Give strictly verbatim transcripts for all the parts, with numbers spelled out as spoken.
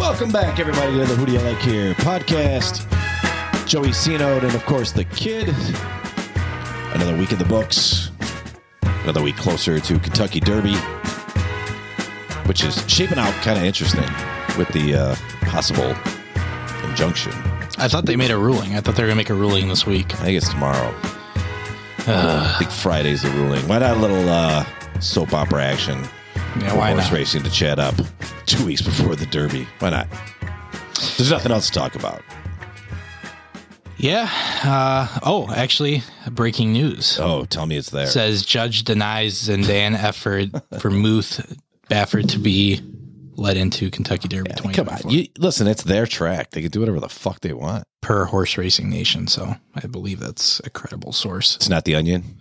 Welcome back, everybody, to the Who Do You Like Here podcast. Joey Sinode and, of course, the kid. Another week in the books. Another week closer to Kentucky Derby, which is shaping out kind of interesting with the uh, possible injunction. I thought they made a ruling. I thought they were going to make a ruling this week. I think it's tomorrow. Uh, I think Friday's the ruling. Why not a little uh, soap opera action? Yeah, why horse not? Racing to chat up two weeks before the Derby. Why not? There's nothing else to talk about. Yeah. Uh, oh, actually, breaking news. Oh, tell me it's there. Says judge denies Zindan effort for Muth Baffert to be led into Kentucky Derby Yeah, twenty come twenty-four. on. You, listen, it's their track. They can do whatever the fuck they want. Per Horse Racing Nation. So I believe that's a credible source. It's not the Onion.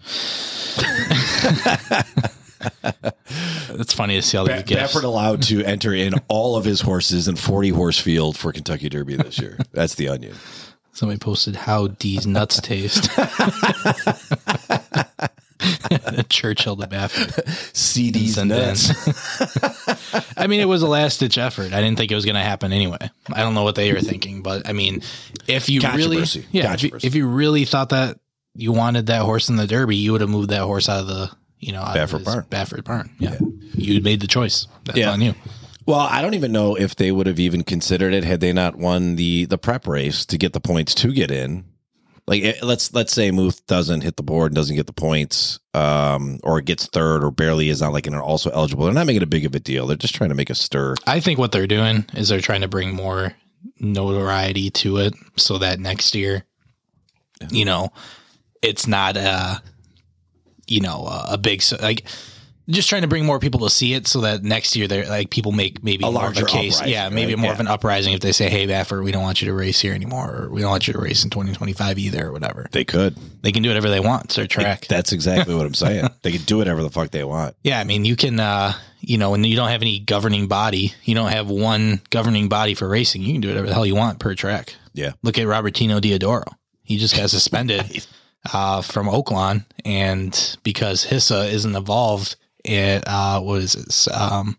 It's funny to see all these Ba- gifts. Baffert allowed to enter in all of his horses in forty horse field for Kentucky Derby this year. That's the Onion. Somebody posted how D's nuts taste. Churchill to Baffert. C D's nuts. I mean, it was a last ditch effort. I didn't think it was going to happen anyway. I don't know what they were thinking, but I mean, if you really, Controversy. yeah, if you, Controversy. if you really thought that you wanted that horse in the Derby, you would have moved that horse out of the, you know, out Baffert of his barn. Baffert barn. Yeah. You made the choice. That's Yeah. on you. Well, I don't even know if they would have even considered it had they not won the the prep race to get the points to get in. Like, it, let's let's say Muth doesn't hit the board and doesn't get the points, um, or gets third or barely is not like an also eligible. They're not making a big of a deal. They're just trying to make a stir. I think what they're doing is they're trying to bring more notoriety to it so that next year, you know, it's not a, you know, a big, like, just trying to bring more people to see it so that next year they're like people make maybe A more of a larger case. uprising, Yeah. Maybe right? more Yeah. of an uprising if they say, hey, Baffert, we don't want you to race here anymore, or we don't want you to race in twenty twenty-five either, or whatever. They could. They can do whatever they want. It's their track. That's exactly what I'm saying. They can do whatever the fuck they want. Yeah, I mean, you can, uh, you know, when you don't have any governing body, you don't have one governing body for racing, you can do whatever the hell you want per track. Yeah. Look at Robertino Diodoro. He just got suspended uh, from Oaklawn, and because H I S A isn't involved, it uh, was um,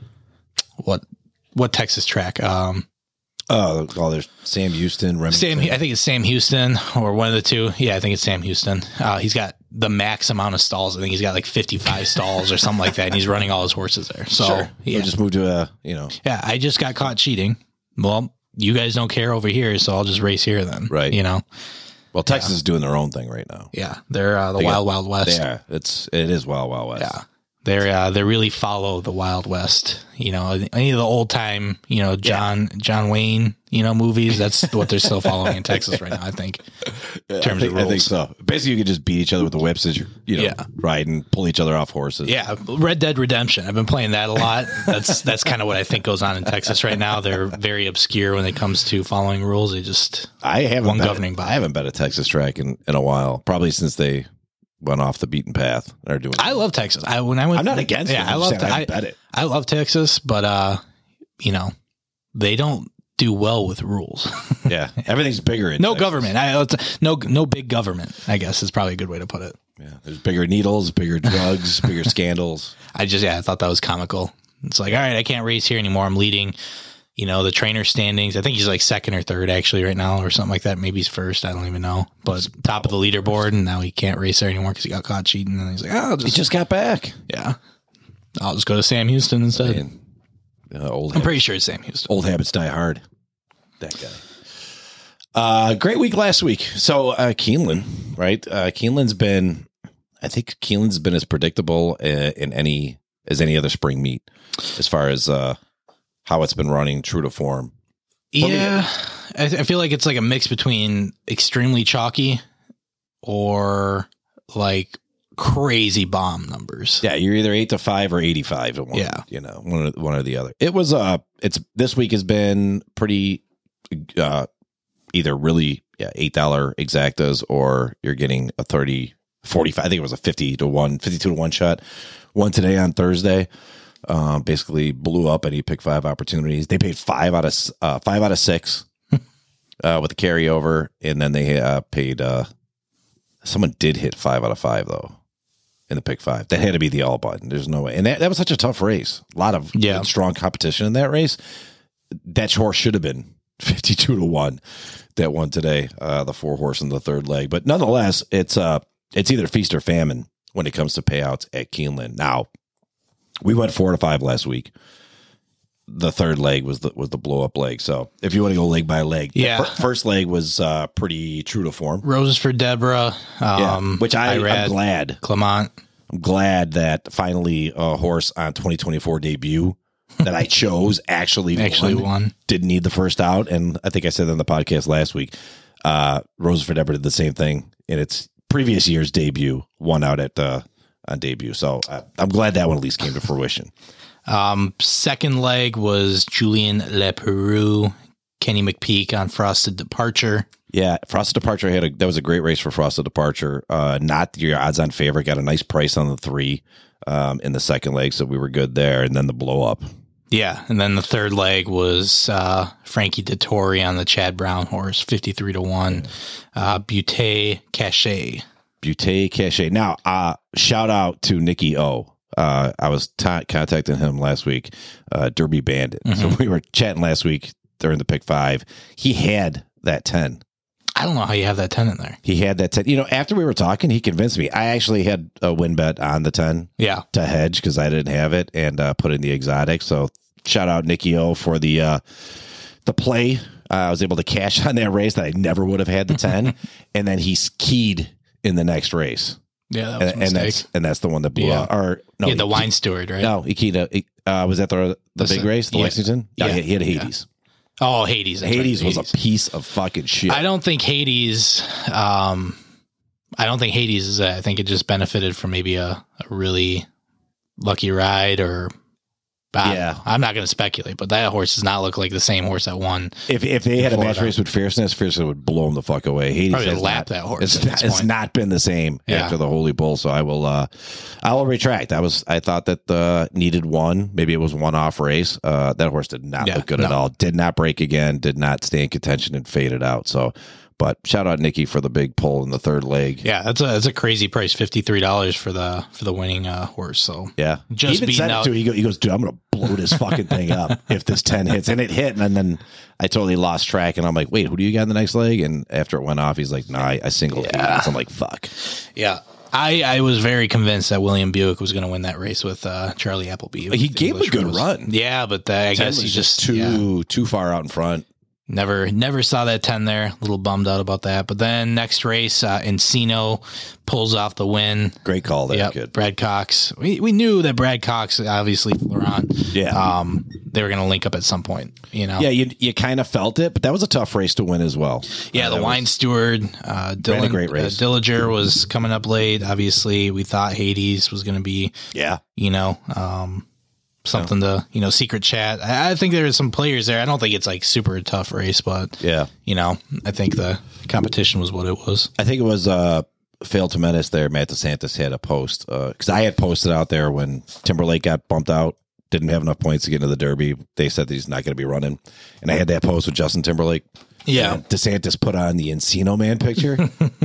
what what Texas track? Um, Oh, oh, there's Sam Houston. Remington. Sam, I think it's Sam Houston or one of the two. Yeah, I think it's Sam Houston. Uh, he's got the max amount of stalls. I think he's got like fifty-five stalls or something like that, and he's running all his horses there. So Sure. yeah, Or just move to a, you know. yeah. I just got caught cheating. Well, you guys don't care over here, so I'll just race here then. Right. You know. Well, Texas is doing their own thing right now. Yeah, they're uh, the They got- Wild Wild West. They are. It's it is Wild Wild West. Yeah, they're uh, they really follow the Wild West. You know, any of the old time, you know, John John Wayne, you know, movies. That's what they're still following in Texas right now. I think. In terms I think, of rules. I think so. Basically, you could just beat each other with the whips as you're, you know, Yeah. riding, pull each other off horses. Yeah, Red Dead Redemption. I've been playing that a lot. That's that's kind of what I think goes on in Texas right now. They're very obscure when it comes to following rules. They just I haven't One bet, governing body. I haven't bet a Texas track in, in a while, probably since they went off the beaten path and are doing. I love Texas. I when I went. I'm not against Yeah, it. I I'm love. just saying I I, haven't bet it. I love Texas, but uh, you know, they don't do well with rules. Yeah, everything's bigger. In No Texas. government. I, it's- no no big government, I guess is probably a good way to put it. Yeah, there's bigger needles, bigger drugs, bigger scandals. I just yeah, I thought that was comical. It's like, all right, I can't race here anymore. I'm leading, you know, the trainer standings. I think he's like second or third actually right now or something like that. Maybe he's first. I don't even know. But top of the leaderboard, and now he can't race there anymore because he got caught cheating. And he's like, oh, I'll He just, just got back. yeah, I'll just go to Sam Houston instead. And, uh, old I'm habits, pretty sure it's Sam Houston. old habits die hard. That guy. Uh, great week last week. So uh, Keeneland, right? Uh, Keeneland's been, I think Keeneland's been as predictable uh, in any as any other spring meet, as far as uh, how it's been running true to form. Yeah, I, I feel like it's like a mix between extremely chalky or like crazy bomb numbers. Yeah, you're either eight to five or eighty-five to one. Yeah. You know, one or, one or the other. It was uh it's this week has been pretty uh either really yeah, eight dollar exactas or you're getting a thirty, forty-five. I think it was a fifty to one, fifty-two to one shot. One today on Thursday. Um, basically blew up any pick five opportunities. They paid five out of uh, five out of six uh, with the carryover, and then they uh, paid. Uh, someone did hit five out of five though in the pick five. That had to be the all button. There's no way, and that, that was such a tough race. A lot of Yeah. good, strong competition in that race. that horse should have been fifty-two to one. That one today, uh, the four horse in the third leg. But nonetheless, it's uh, it's either feast or famine when it comes to payouts at Keeneland. Now, we went four to five last week. The third leg was the was the blow up leg. So if you want to go leg by leg, yeah, the first leg was uh, pretty true to form. Roses for Deborah, um, yeah, which I, I'm glad. Clement. I'm glad that finally a horse on twenty twenty-four debut that I chose actually actually won. won. Didn't need the first out, and I think I said that on the podcast last week. Uh, Roses for Deborah did the same thing in its previous year's debut, won out at uh, on debut. So uh, I'm glad that one at least came to fruition. Um, second leg was Julien Leperoux, Kenny McPeak on Frosted Departure. Yeah, Frosted Departure had a that was a great race for Frosted Departure. Uh, not your odds on favorite, got a nice price on the three um, in the second leg, so we were good there. And then the blow up. Yeah, and then the third leg was uh, Frankie Dettori on the Chad Brown horse, fifty-three to one. Uh, Butte Cachet. Butte Cachet. Now, uh, shout out to Nicky O. Uh, I was t- contacting him last week, uh, Derby Bandit. Mm-hmm. So we were chatting last week during the pick five. He had that ten. I don't know how you have that ten in there. He had that ten. You know, after we were talking, he convinced me. I actually had a win bet on the ten. Yeah. To hedge because I didn't have it and uh, put in the exotic. So shout out Nicky O for the uh, the play. Uh, I was able to cash on that race that I never would have had the ten. And then he's keyed in the next race. Yeah, that was and, a and mistake. that's and that's the one that blew Yeah. out. Or no, yeah, the he, wine steward, right? No, he keyed a, uh, was that the the Listen, big race, the yeah. Lexington? No, Yeah. he, he had a Hades. Yeah. Oh, Hades. that's Hades right, was Hades. a piece of fucking shit. I don't think Hades. Um, I don't think Hades is. A, I think it just benefited from maybe a, a really lucky ride, or I Yeah. I'm not going to speculate, but that horse does not look like the same horse that won. If if they had a match Florida. race with Fierceness, Fierceness would blow him the fuck away. Hades Probably has lap not, that horse It's, at not, this it's point. not been the same Yeah. after the Holy Bull. So I will, uh, I will retract. I was, I thought that uh, needed one. Maybe it was one off race. Uh, that horse did not Yeah, look good no. at all. Did not break again. Did not stay in contention and faded out. So, but shout out Nicky for the big pull in the third leg. Yeah, that's a that's a crazy price, fifty three dollars for the for the winning uh, horse. So Yeah, Just he even beating said out- it too. He, go, he goes, dude, I'm gonna blow this fucking thing up if this ten hits, and it hit, and then I totally lost track, and I'm like, wait, who do you got in the next leg? And after it went off, he's like, no, nah, I, I singled. Yeah. I'm like, fuck. yeah, I, I was very convinced that William Buick was going to win that race with uh, Charlie Appleby. He gave a good Rose. run. Yeah, but uh, I ten guess he was just too yeah, too far out in front. never never saw that ten there. A little bummed out about that. But then next race, uh, Encino pulls off the win. Great call there, Yep, kid. Brad Cox. We we knew that Brad Cox, obviously Florent. Yeah. Um, they were going to link up at some point. You know. Yeah, you you kind of felt it, but that was a tough race to win as well. Yeah, Uh, the that wine was- steward, uh, Ran a Dylan, great race. Uh, Dillinger was coming up late. Obviously, we thought Hades was going to be, yeah, you know, um, something to, you know, secret chat. I, I think there are some players there. I don't think it's like super tough race, but yeah. you know, I think the competition was what it was. I think it was uh, failed to menace there. Matt DeSantis had a post because I had posted out there when Timberlake got bumped out. Didn't have enough points to get into the Derby. They said that he's not going to be running, and I had that post with Justin Timberlake. Yeah. And DeSantis put on the Encino Man picture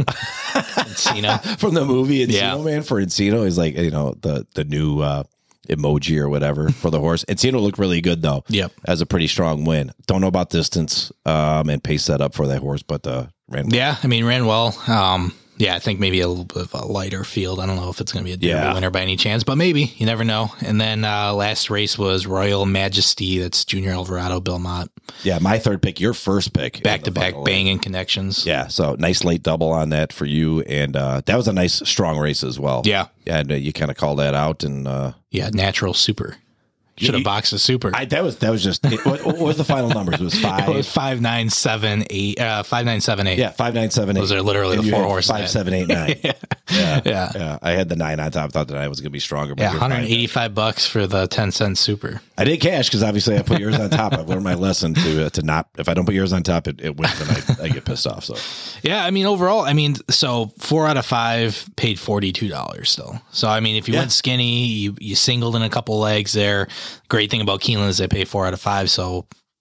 Encino. from the movie Encino Yeah. Man for Encino. He's like, you know, the the new uh, emoji or whatever for the horse. Encino looked really good though. Yep. As a pretty strong win. Don't know about distance um, and pace setup for that horse, but uh, ran. Yeah, I mean, ran well. Um, yeah, I think maybe a little bit of a lighter field. I don't know if it's going to be a Derby Yeah. winner by any chance, but maybe. You never know. And then uh, last race was Royal Majesty. That's Junior Alvarado, Bill Mott. Yeah, my third pick, your first pick. Back in to the back final banging connections. Yeah, so nice late double on that for you, and uh, that was a nice strong race as well. Yeah. yeah, and, uh, you kind of called that out, and uh, Yeah, natural super. Should have You- boxed a super. I, that was that was just it, what, what was the final numbers? It was five. it was five nine seven eight. Uh, five nine seven eight. yeah, five nine seven eight. Those are literally And the you four had horses Five that- seven eight nine. yeah. yeah, yeah, yeah. I had the nine on top. Thought the nine was going to be stronger. But Yeah, you're one fine. hundred eighty-five bucks for the ten cent super. I did cash because obviously I put yours on top. I've learned my lesson to uh, to not if I don't put yours on top, it, it wins, and I, I get pissed off. So Yeah, I mean overall, I mean, so four out of five paid forty-two dollars still. So I mean, if you Yeah. went skinny, you you singled in a couple legs there. Great thing about Keeneland is they pay four out of five, so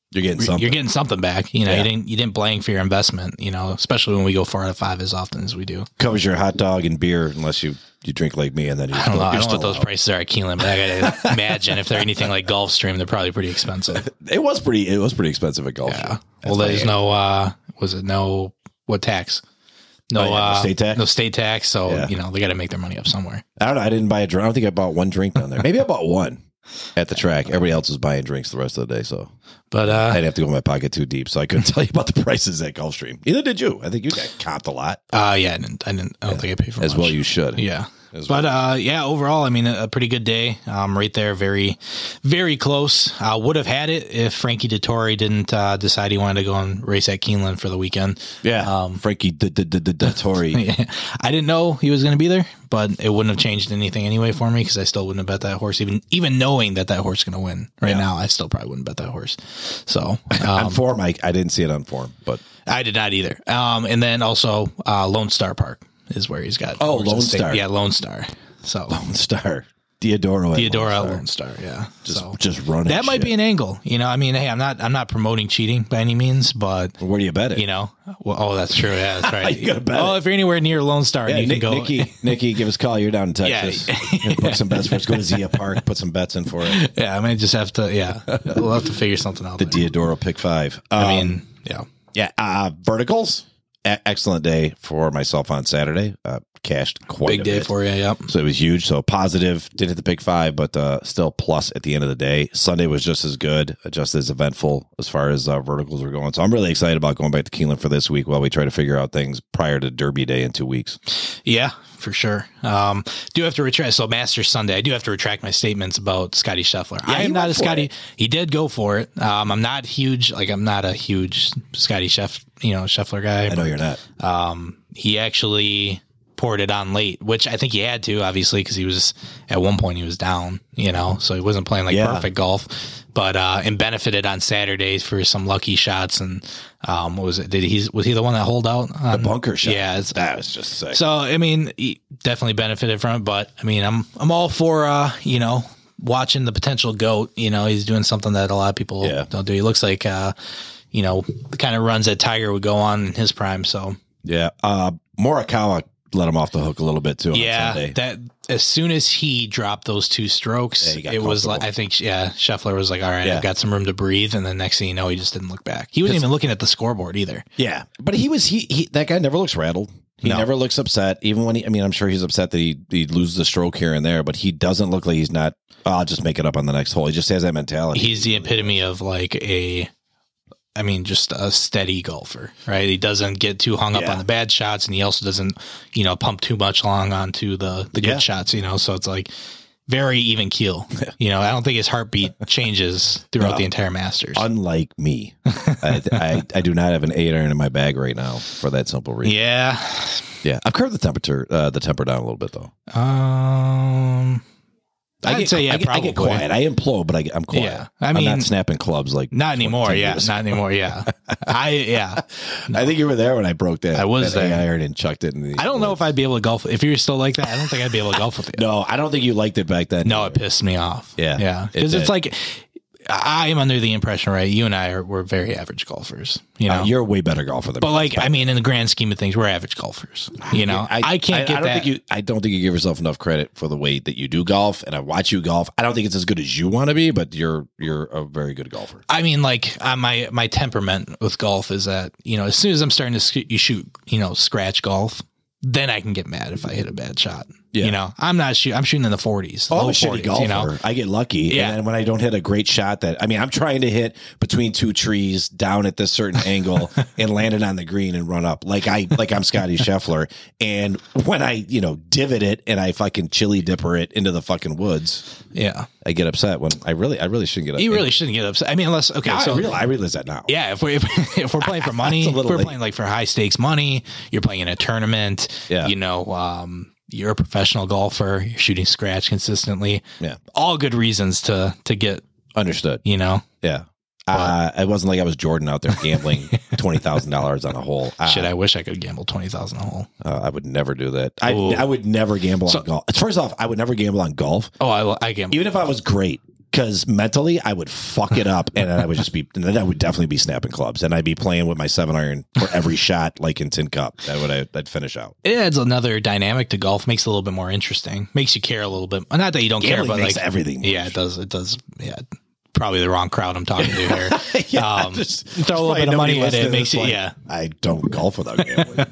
You're getting something. You're getting something back. You know, Yeah. you didn't you didn't blank for your investment. You know, especially when we go four out of five as often as we do. Covers your hot dog and beer unless you, you drink like me, and then you're I don't still, know. I you're don't know what still those out. prices are at Keeneland, but I gotta imagine if they're anything like Gulfstream, they're probably pretty expensive. It was pretty. It was pretty expensive at golf. Yeah. Well, there's no. uh Was it no? What tax? No, Oh, yeah, no uh, state tax? No state tax. So Yeah. you know they got to make their money up somewhere. I don't know. I didn't buy a drink. I don't think I bought one drink down there. Maybe I bought one at the track. Everybody else was buying drinks the rest of the day, so But uh, I'd have to go in my pocket too deep, so I couldn't tell you about the prices at Gulfstream. Neither did you. I think you got comped a lot, uh yeah, I didn't. I didn't. I don't think I paid for as much. well. You should. Yeah. As But well. uh, yeah, overall, I mean, a, a pretty good day. Um, right there, very, very close. Uh, would have had it if Frankie Dettori didn't uh, decide he wanted to go and race at Keeneland for the weekend. Yeah, um, Frankie D- D- D- D- Dettori. I didn't know he was going to be there, but it wouldn't have changed anything anyway for me because I still wouldn't have bet that horse, even even knowing that that horse is going to win. Right Yeah. now, I still probably wouldn't bet that horse. So on um, form, I, I didn't see it on form, but I did not either. Um, and then also uh, Lone Star Park is where he's got. Oh, horses Lone stake- Star. Yeah, Lone Star. So Lone Star, Diodoro, at Theodora Lone Star. Lone Star, yeah. just so just running. that might shit. be an angle. You know, I mean, hey, I'm not I'm not promoting cheating by any means, but Where do you bet it? you know, well, oh, that's true. Yeah, that's right. You gotta bet oh, it. if you're anywhere near Lone Star, Yeah, and you Nick, can go. Nikki, Nikki, give us a call. You're down in Texas. Yeah. Put some bets for us. Go to Zia Park. Put some bets in for it. Yeah, I might just have to. Yeah, we'll have to figure something out. The there. Diodoro pick five. I Um, mean, yeah. yeah, uh, verticals. E- excellent day for myself on Saturday. Uh, cashed quite Big a day bit. for you. Yep. So it was huge. So positive. Didn't hit the pick five, but uh, still plus at the end of the day. Sunday was just as good, just as eventful as far as uh, verticals are going. So I'm really excited about going back to Keeneland for this week while we try to figure out things prior to Derby Day in two weeks. Yeah, for sure. Um, do have to retract. So Masters Sunday, I do have to retract my statements about Scotty Scheffler. Yeah, I he am not went a for Scotty. it. He did go for it. Um, I'm not huge. Like I'm not a huge Scotty Sheff, you know, Scheffler guy. I know you're not. Um, he actually poured it on late, which I think he had to, obviously, because he was at one point he was down, you know, so he wasn't playing like Yeah. perfect golf, but uh, and benefited on Saturdays for some lucky shots. And um, what was it? Did he was he the one that holed out on The bunker shot. Yeah, it's, That was just sick. so I mean, he definitely benefited from it. But I mean, I'm I'm all for uh, you know, watching the potential GOAT. You know, he's doing something that a lot of people Yeah. don't do. He looks like uh, you know, the kind of runs that Tiger would go on in his prime. So yeah. Uh, Morikawa let him off the hook a little bit too on yeah, Sunday. that as soon as he dropped those two strokes, Yeah, he got it was like comfortable. I think yeah, Scheffler was like, all right, Yeah. I've got some room to breathe, and then next thing you know, he just didn't look back. He wasn't even looking at the scoreboard either. Yeah, but he was he, he that guy never looks rattled. He No. never looks upset, even when he. I mean, I'm sure he's upset that he he loses a stroke here and there, but he doesn't look like he's not. Oh, I'll just make it up on the next hole. He just has that mentality. He's the epitome of like a, I mean, just a steady golfer, right? He doesn't get too hung up Yeah. on the bad shots, and he also doesn't, you know, pump too much long onto the the good Yeah. shots, you know. So it's like very even keel. You know, I don't think his heartbeat changes throughout No. the entire Masters. Unlike me, I, I I do not have an eight iron in my bag right now for that simple reason. yeah. Yeah, I've curved the temperature uh, the temper down a little bit though. Um, I I'd get, say yeah, I get, probably. I get quiet. I implode, but I get, I'm quiet. Yeah, I I'm mean- not snapping clubs like Not anymore. ten Yeah, years not ago. anymore. Yeah, I yeah. I think you were there when I broke that. I was that there. eight iron and chucked it in the. I don't know if I'd be able to golf if you're still like that. I don't think I'd be able to golf with you. No, I don't think you liked it back then. No, it pissed me off. Yeah, yeah, it because it's did. like I am under the impression, right? You and I are we're very average golfers, you know. Uh, you're a way better golfer than but me. like, I mean, in the grand scheme of things, we're average golfers. You know, I, can't I, get I don't that. think you. I don't think you give yourself enough credit for the way that you do golf. And I watch you golf. I don't think it's as good as you want to be, but you're you're a very good golfer. I mean, like uh, my my temperament with golf is that you know, as soon as I'm starting to sc- you shoot, you know, scratch golf, then I can get mad if I hit a bad shot. Yeah. You know, I'm not shooting. I'm shooting in the forties. Oh, I'm low a shitty forties, golfer. You know, I get lucky, Yeah. and then when I don't hit a great shot, that I mean, I'm trying to hit between two trees down at this certain angle and land it on the green and run up like I like I'm Scotty Scheffler. And when I you know divot it and I fucking chili dipper it into the fucking woods, yeah. I get upset when I really I really shouldn't get upset. You really shouldn't get upset. I mean, unless okay, I, so realize, I realize that now. yeah, if we if, if we're playing for money, It's a if little we're late. playing like for high stakes money, you're playing in a tournament. Yeah. You know, um, you're a professional golfer. You're shooting scratch consistently. Yeah. All good reasons to to get. Understood. You know, Yeah. Uh, it wasn't like I was Jordan out there gambling twenty thousand dollars on a hole. Uh, shit. I wish I could gamble twenty thousand a hole. uh, I would never do that. I, Ooh. I would never gamble So- on golf. First off, I would never gamble on golf, Oh, I I gamble. even if I was great. Because mentally, I would fuck it up, and then I would just be, and then I would definitely be snapping clubs, and I'd be playing with my seven iron for every shot, like in Tin Cup. That would I, I'd finish out. It adds another dynamic to golf, makes it a little bit more interesting, makes you care a little bit. Not that you don't Gambling care, but makes like everything. Yeah, it does. It does. Yeah, probably the wrong crowd I'm talking to here. yeah, um, just, throw just a little bit of money at it, it makes it. Like, yeah, I don't golf without gambling.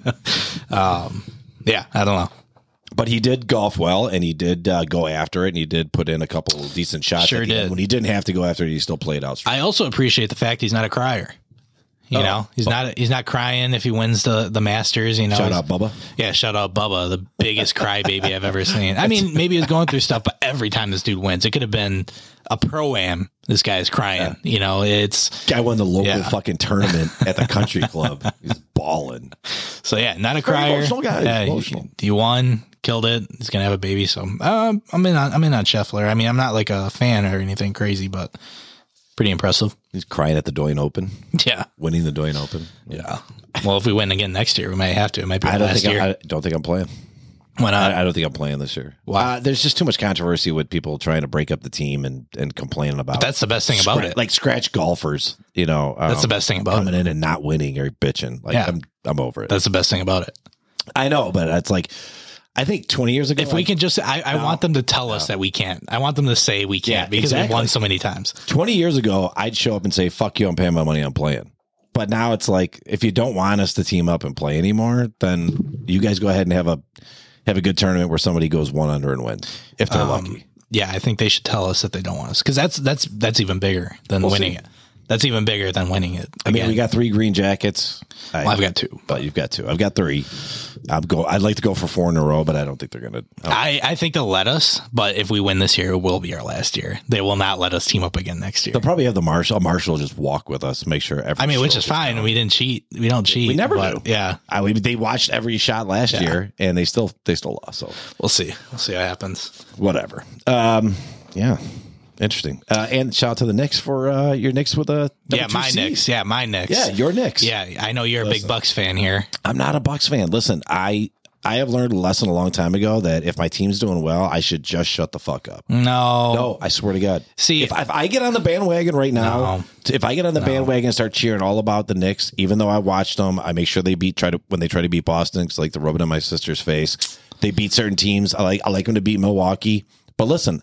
um, yeah, I don't know. But he did golf well, and he did uh, go after it, and he did put in a couple of decent shots. Sure did. End. When he didn't have to go after it, he still played out strong. I also appreciate the fact he's not a crier. You oh. know, he's not he's not crying if he wins the, the Masters. You know, shout out Bubba. Yeah, shout out Bubba, the biggest crybaby I've ever seen. I mean, maybe he was going through stuff, but every time this dude wins, it could have been a pro-am. This guy is crying. Yeah. You know, it's guy won the local yeah. fucking tournament at the country club. He's balling. So yeah, not a crier. Emotional guy. Yeah, emotional. He, he won. Killed it. He's gonna have a baby, so uh, I'm in. On, I'm in on Scheffler. I mean, I'm not like a fan or anything crazy, but pretty impressive. He's crying at the Doyne Open. Yeah, winning the Doyne Open. Yeah. Well, if we win again next year, we might have to. It might be. I don't last think. year. I, I don't think I'm playing. Why not? I, I don't think I'm playing this year. Wow. Uh, there's just too much controversy with people trying to break up the team and and complaining about. But that's the best thing about scra- it. Like scratch golfers, you know. Um, that's the best thing about coming it. in and not winning or bitching. Like yeah. I'm, I'm over it. That's the best thing about it. I know, but it's like. I think twenty years ago, if we can just, I, I no, want them to tell us no. that we can't. I want them to say we can't yeah, because exactly. we've won so many times. twenty years ago, I'd show up and say, fuck you, I'm paying my money, I'm playing. But now it's like, if you don't want us to team up and play anymore, then you guys go ahead and have a have a good tournament where somebody goes one under and wins, if they're um, lucky. Yeah, I think they should tell us that they don't want us because that's that's that's even bigger than we'll winning see. it. That's even bigger than winning it. Again. I mean, we got three green jackets. Well, I, I've got two, but you've got two. I've got three. I'm go. I'd like to go for four in a row, but I don't think they're gonna. I, I think they'll let us, but if we win this year, it will be our last year. They will not let us team up again next year. They'll probably have the marshal. Marshal will just walk with us, make sure. Every I mean, which is fine. Down. We didn't cheat. We don't cheat. We never but, do. Yeah. I mean, they watched every shot last yeah. year, and they still they still lost. So we'll see. We'll see what happens. Whatever. Um. Yeah. Interesting. Uh, and shout out to the Knicks for uh, your Knicks with a yeah, my seed. Knicks. Yeah, my Knicks. Yeah, your Knicks. Yeah, I know you're Listen, a big Bucks fan here. I'm not a Bucks fan. Listen, I I have learned a lesson a long time ago that if my team's doing well, I should just shut the fuck up. No, no, I swear to God. See, if, if I get on the bandwagon right now, no, if I get on the no. bandwagon and start cheering all about the Knicks, even though I watched them, I make sure they beat try to when they try to beat Boston. It's like the rubbing on my sister's face. They beat certain teams. I like I like them to beat Milwaukee, but listen.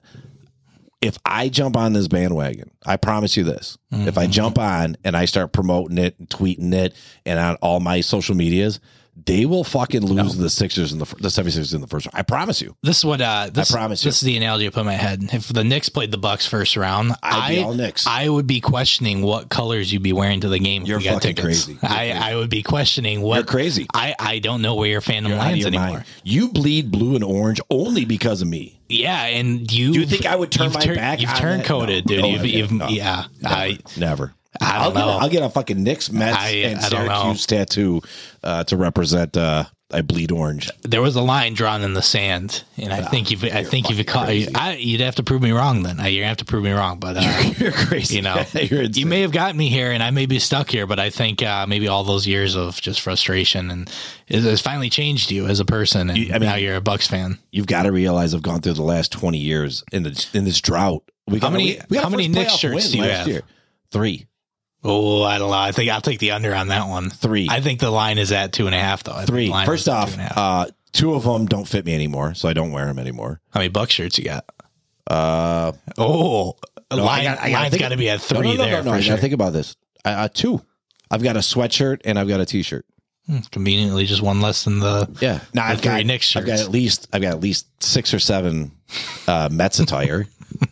If I jump on this bandwagon, I promise you this. Mm-hmm. If I jump on and I start promoting it and tweeting it and on all my social medias, they will fucking lose no. the Sixers in the the seventy-sixers in the first round. I promise you. This is what uh, this, I promise you. This is the analogy I put in my head. If the Knicks played the Bucks first round, I'd be I, all Knicks. I would be questioning what colors you'd be wearing to the game. You're if you got fucking tickets. crazy. You're I, crazy. I would be questioning what. You're crazy. I, I don't know where your fandom You're lands your anymore. Mind. You bleed blue and orange only because of me. Yeah, and you. Do you think I would turn my tur- back? You've on turncoated, that? No. dude. No, you've, you've, no. Yeah, never. I never. I don't I'll know. Get a, I'll get a fucking Knicks, Mets, I, and I don't Syracuse know. tattoo uh, to represent. Uh, I bleed orange. There was a line drawn in the sand, and I oh, think you've. I think you've. Caught, I, you'd have to prove me wrong. Then you're gonna have to prove me wrong. But uh, you're crazy. You know, you may have gotten me here, and I may be stuck here. But I think uh, maybe all those years of just frustration and it has finally changed you as a person. And you, I mean, now you're a Bucks fan. You've got to realize I've gone through the last twenty years in the in this drought. We got, how many? We, we how many Knicks shirts do you have? Year. Three. Oh, I don't know. I think I'll take the under on that one. Three. I think the line is at two and a half, though. I Three. First off, two, uh, two of them don't fit me anymore, so I don't wear them anymore. How many Buck shirts you got? Uh, oh, no, line, I got, I line's got to be at three no, no, no, there. No, no, no. Sure. I think about this. Uh, two. I've got a sweatshirt and I've got a t-shirt. Hmm, conveniently, just one less than the yeah. Now I've got Knicks shirts. I've got at least I've got at least six or seven uh, Mets attire.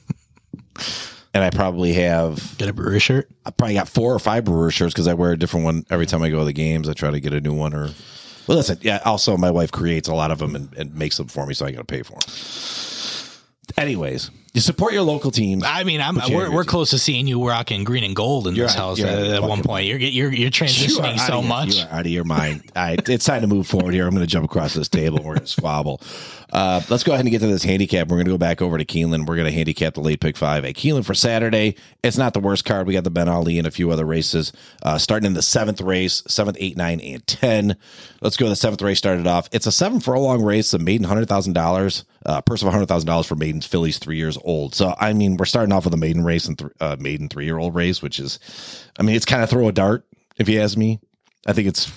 And I probably have... Get a Brewer shirt? I probably got four or five Brewer shirts because I wear a different one every time I go to the games. I try to get a new one. Or, well, listen, yeah, also my wife creates a lot of them and, and makes them for me, so I got to pay for them. Anyways, you support your local teams. I mean, I'm we're, we're close to seeing you rocking green and gold in you're this out, house at, at one point. You're you're you're transitioning so your, much. You are out of your mind. All right, it's time to move forward here. I'm going to jump across this table and we're going to squabble. Uh, let's go ahead and get to this handicap. We're going to go back over to Keeneland. We're going to handicap the late pick five at Keeneland for Saturday. It's not the worst card. We got the Ben Ali and a few other races. Uh, starting in the seventh race, seventh, eight, nine, and ten. Let's go. The seventh race started off. It's a seven furlong race. The maiden one hundred thousand dollars. Uh, purse of one hundred thousand dollars for maidens fillies three years old. So, I mean, we're starting off with a maiden race and th- uh, maiden three-year-old race, which is, I mean, it's kind of throw a dart, if you ask me. I think it's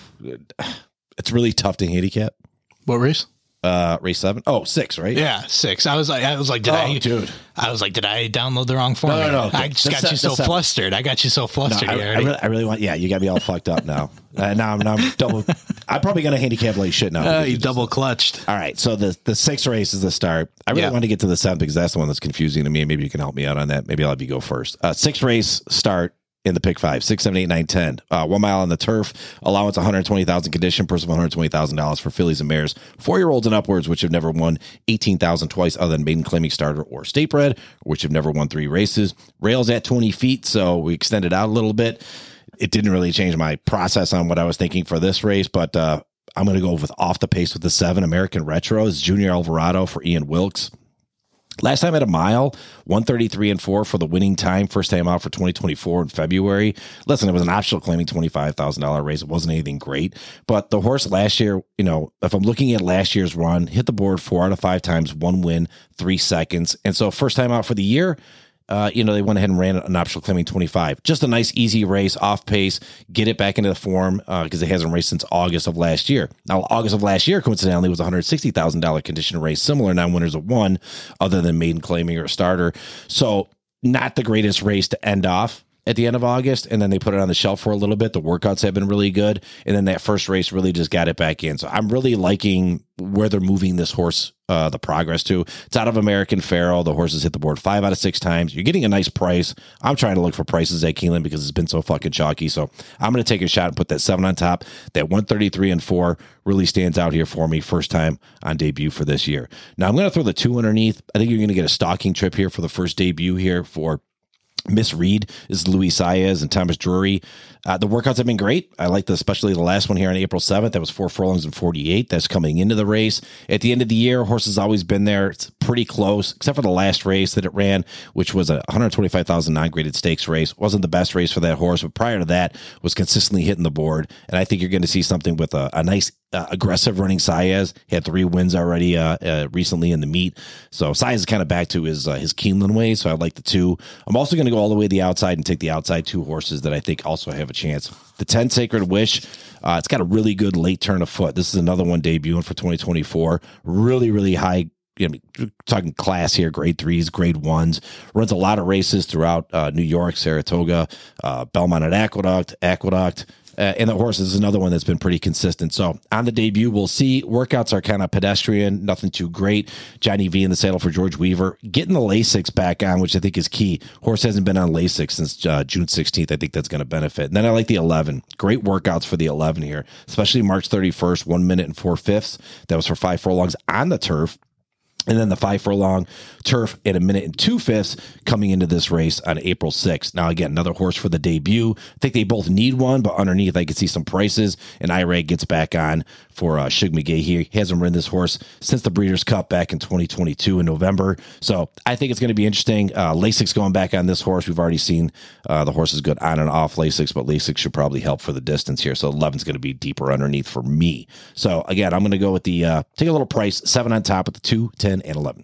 it's really tough to handicap. What race? Uh, race seven? Oh, six, right? Yeah, six. I was like, I was like, did oh, I, dude? I was like, did I download the wrong form? No, no, no. I just The got se- you so the seven. flustered. I got you so flustered. No, I, here. I, really, I really want. Yeah, you got me all fucked up now. Uh, now, I'm, now I'm double. I'm probably gonna handicap like shit now. Uh, you double clutched. All right, so the the sixth race is the start. I really Yeah. want to get to the seventh because that's the one that's confusing to me. Maybe you can help me out on that. Maybe I'll have you go first. Uh, sixth race start in the pick five, six, seven, eight, nine, ten. Uh, one mile on the turf, allowance one hundred twenty thousand condition, purse of one hundred twenty thousand dollars for fillies and mares, four year olds and upwards, which have never won eighteen thousand twice, other than maiden claiming starter or state bred, which have never won three races. Rails at twenty feet, so we extended out a little bit. It didn't really change my process on what I was thinking for this race, but uh, I'm going to go with off the pace with the seven American Retros, Junior Alvarado for Ian Wilkes. Last time at a mile, one thirty-three and four for the winning time. First time out for twenty twenty-four in February. Listen, it was an optional claiming twenty-five thousand dollars race. It wasn't anything great. But the horse last year, you know, if I'm looking at last year's run, hit the board four out of five times, one win, three seconds. And so first time out for the year, Uh, you know, they went ahead and ran an optional claiming twenty-five. Just a nice, easy race, off pace, get it back into the form because uh, it hasn't raced since August of last year. Now, August of last year, coincidentally, was a one hundred sixty thousand dollars condition race, similar non-winners of one, other than maiden claiming or a starter. So not the greatest race to end off at the end of August, and then they put it on the shelf for a little bit. The workouts have been really good, and then that first race really just got it back in. So I'm really liking where they're moving this horse, uh, the progress to. It's out of American Pharoah. The horse has hit the board five out of six times. You're getting a nice price. I'm trying to look for prices at Keeneland because it's been so fucking chalky. So I'm going to take a shot and put that seven on top. That one thirty-three and four really stands out here for me. First time on debut for this year. Now I'm going to throw the two underneath. I think you're going to get a stalking trip here for the first debut here for Miss Reed is Luis Saez and Thomas Drury. Uh, the workouts have been great. I like the, especially the last one here on April seventh. That was four furlongs and forty-eight. That's coming into the race. At the end of the year, horse has always been there. It's pretty close, except for the last race that it ran, which was a one hundred twenty-five thousand non-graded stakes race. Wasn't the best race for that horse, but prior to that was consistently hitting the board. And I think you're going to see something with a, a nice uh, aggressive running Saez. He had three wins already uh, uh, recently in the meet. So Saez is kind of back to his uh, his Keeneland ways. So I like the two. I'm also going to go all the way to the outside and take the outside two horses that I think also have a chance. The ten Sacred Wish, uh, it's got a really good late turn of foot. This is another one debuting for twenty twenty-four. Really, really high, you know, we're talking class here, grade threes, grade ones. Runs a lot of races throughout uh, New York, Saratoga, uh, Belmont at Aqueduct, Aqueduct. Uh, and the horse is another one that's been pretty consistent. So on the debut, we'll see. Workouts are kind of pedestrian, nothing too great. Johnny V in the saddle for George Weaver. Getting the Lasix back on, which I think is key. Horse hasn't been on Lasix since uh, June sixteenth. I think that's going to benefit. And then I like the eleven. Great workouts for the eleven here, especially March thirty-first, one minute and four fifths. That was for five furlongs on the turf. And then the five furlong turf at a minute and two fifths coming into this race on April sixth. Now, again, another horse for the debut. I think they both need one, but underneath I can see some prices. And I R A gets back on for uh, Shug McGay here. He hasn't ridden this horse since the Breeders' Cup back in twenty twenty-two in November. So I think it's going to be interesting. Uh, Lasix going back on this horse. We've already seen uh, the horse is good on and off Lasix, but Lasix should probably help for the distance here. So eleven is going to be deeper underneath for me. So again, I'm going to go with the, uh, take a little price, seven on top with the two, ten, and eleven.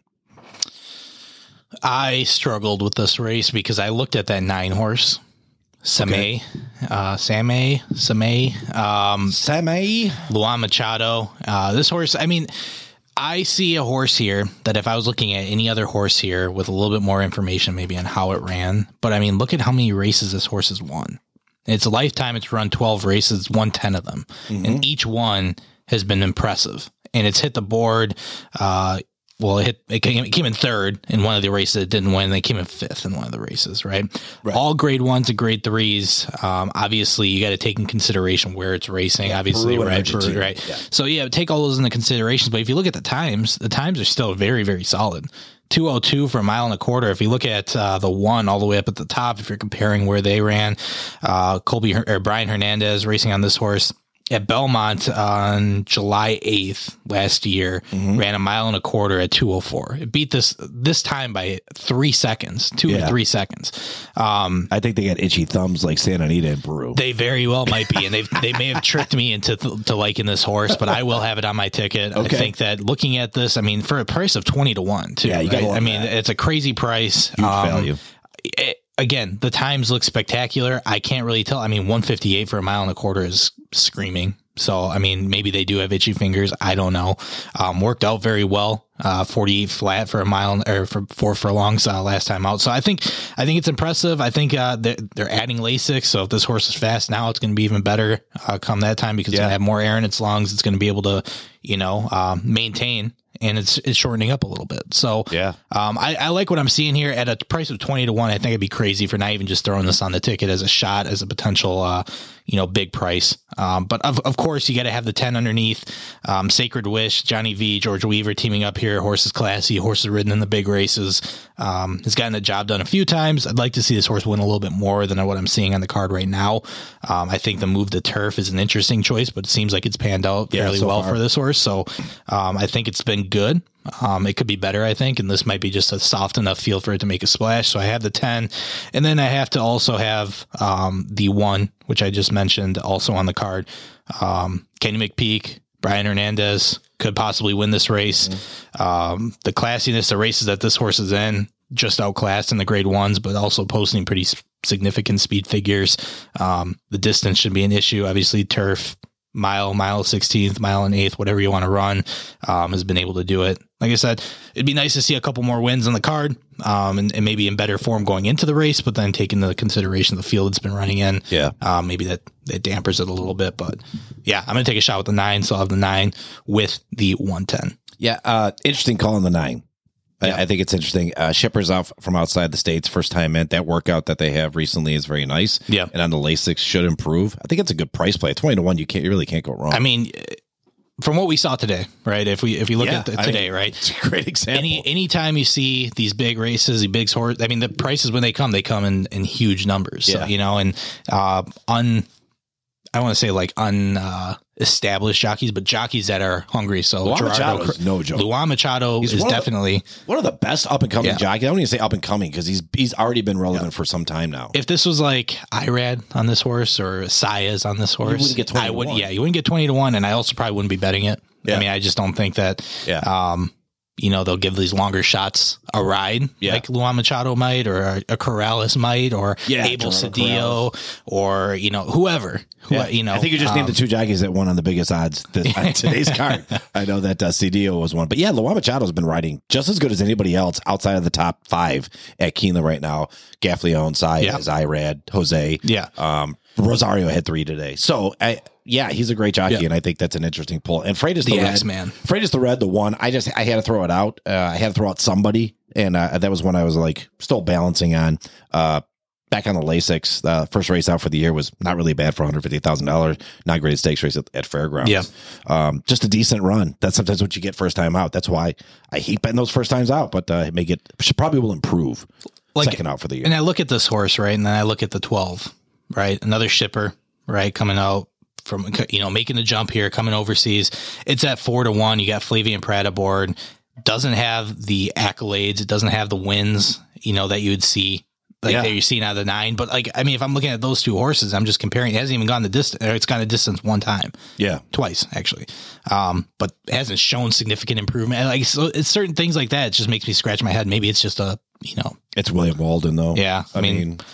I struggled with this race because I looked at that nine horse, Same, okay. uh, Same, Same, um, Same, Luan Machado. Uh, this horse, I mean, I see a horse here that if I was looking at any other horse here with a little bit more information, maybe on how it ran, but I mean, look at how many races this horse has won. It's a lifetime. It's run twelve races, won ten of them, mm-hmm. and each one has been impressive. And it's hit the board. Uh, Well, it, hit, it, came, it came in third in one of the races that didn't win. They came in fifth in one of the races, right? right. All grade ones and grade threes. Um, obviously, you got to take in consideration where it's racing. Yeah, obviously, Peru right? Peru, right. Yeah. So, yeah, take all those into consideration. But if you look at the times, the times are still very, very solid. two oh two for a mile and a quarter. If you look at uh, the one all the way up at the top, if you're comparing where they ran, uh, Colby or Brian Hernandez racing on this horse, at Belmont on July eighth last year, mm-hmm. ran a mile and a quarter at two oh four. It beat this this time by three seconds, two yeah. or three seconds. Um, I think they got itchy thumbs like Santa Anita and Peru. They very well might be, and they they may have tricked me into th- to liking this horse, but I will have it on my ticket. Okay. I think that looking at this, I mean, for a price of twenty to one, too. Yeah, you right? I mean, that. It's a crazy price. Huge um, value. It, Again, the times look spectacular. I can't really tell. I mean, one fifty-eight for a mile and a quarter is screaming. So, I mean, maybe they do have itchy fingers. I don't know. Um, worked out very well. Uh, forty-eight flat for a mile or for four furlongs uh, last time out. So I think I think it's impressive. I think uh, they're, they're adding Lasix. So if this horse is fast now, it's going to be even better uh, come that time because yeah. it's going to have more air in its lungs. It's going to be able to, you know, um, maintain. And it's it's shortening up a little bit. So yeah, um, I, I like what I'm seeing here at a price of twenty to one. I think it'd be crazy for not even just throwing this on the ticket as a shot, as a potential, uh, you know, big price. Um, but of of course, you got to have the ten underneath. Um, Sacred Wish, Johnny V, George Weaver teaming up here. Horse is classy. Horse is ridden in the big races. Um, has gotten the job done a few times. I'd like to see this horse win a little bit more than what I'm seeing on the card right now. Um, I think the move to turf is an interesting choice, but it seems like it's panned out fairly yeah, so well far. for this horse. So um, I think it's been good. Um, it could be better, I think, and this might be just a soft enough field for it to make a splash. So I have the ten, and then I have to also have um, the one, which I just mentioned, also on the card. Um, Kenny McPeak, Brian Hernandez could possibly win this race. Mm-hmm. Um, the classiness, the races that this horse is in, just outclassed in the grade ones, but also posting pretty significant speed figures. Um, the distance should be an issue. Obviously, turf. Mile, mile sixteenth, mile and eighth, whatever you want to run, um, has been able to do it. Like I said, it'd be nice to see a couple more wins on the card, um, and, and maybe in better form going into the race, but then taking into consideration the field it's been running in. Yeah. Um, maybe that, that dampers it a little bit, but yeah, I'm going to take a shot with the nine. So I'll have the nine with the one ten. Yeah. Uh, interesting call on the nine. Yeah. I think it's interesting. Uh, shippers out from outside the States, first time in. That workout that they have recently is very nice. Yeah. And on the Lasix should improve. I think it's a good price play. twenty to one, you can't, you really can't go wrong. I mean, from what we saw today, right? If we, if you look yeah, at the, today, I mean, right? It's a great example. Any, anytime you see these big races, the big horse, I mean, the prices when they come, they come in, in huge numbers, yeah. so, you know, and, uh, un, I want to say like un, uh, established jockeys, but jockeys that are hungry. So Luan Machado is no joke. Luan Machado he's is one definitely of the, one of the best up and coming yeah. jockeys. I don't even say up and coming because he's he's already been relevant yeah. for some time now. If this was like Irad on this horse or Saez on this horse, you wouldn't get twenty I to would, one. Yeah, you wouldn't get twenty to one, and I also probably wouldn't be betting it. Yeah. I mean, I just don't think that. Yeah. Um, you know, they'll give these longer shots a ride, yeah. like Luan Machado might, or a, a Corrales might, or yeah, Abel Cedillo, or, you know, whoever. Who, yeah. you know, I think you just um, named the two jockeys that won on the biggest odds this, on today's card. I know that uh, Cedillo was one. But yeah, Luan Machado has been riding just as good as anybody else outside of the top five at Keeneland right now. Gaffleon, Saez, yeah. Irad, Jose. Yeah. Um, Rosario had three today. So, I, yeah, he's a great jockey, yeah. and I think that's an interesting pull. And Freitas the, the Red, man. Freitas the Red, the one. I just I had to throw it out. Uh, I had to throw out somebody, and uh, that was one I was like still balancing on. Uh, back on the Lasix, the uh, first race out for the year was not really bad for one hundred fifty thousand dollars. Not great stakes race at, at Fairgrounds. Yeah, um, just a decent run. That's sometimes what you get first time out. That's why I hate betting those first times out, but uh, it may get should probably will improve like, second out for the year. And I look at this horse right, and then I look at the twelve. Right, another shipper, right, coming out from, you know, making the jump here, coming overseas. It's at four to one. You got Flavien Prat aboard. Doesn't have the accolades. It doesn't have the wins, you know, that you would see, like yeah. that you're seeing out of the nine. But like, I mean, if I'm looking at those two horses, I'm just comparing. It hasn't even gone the distance. Or it's gone a distance one time. Yeah, twice actually. Um, but it hasn't shown significant improvement. And like, so it's certain things like that. It just makes me scratch my head. Maybe it's just a, you know, it's William Walden though. Yeah, I, I mean. mean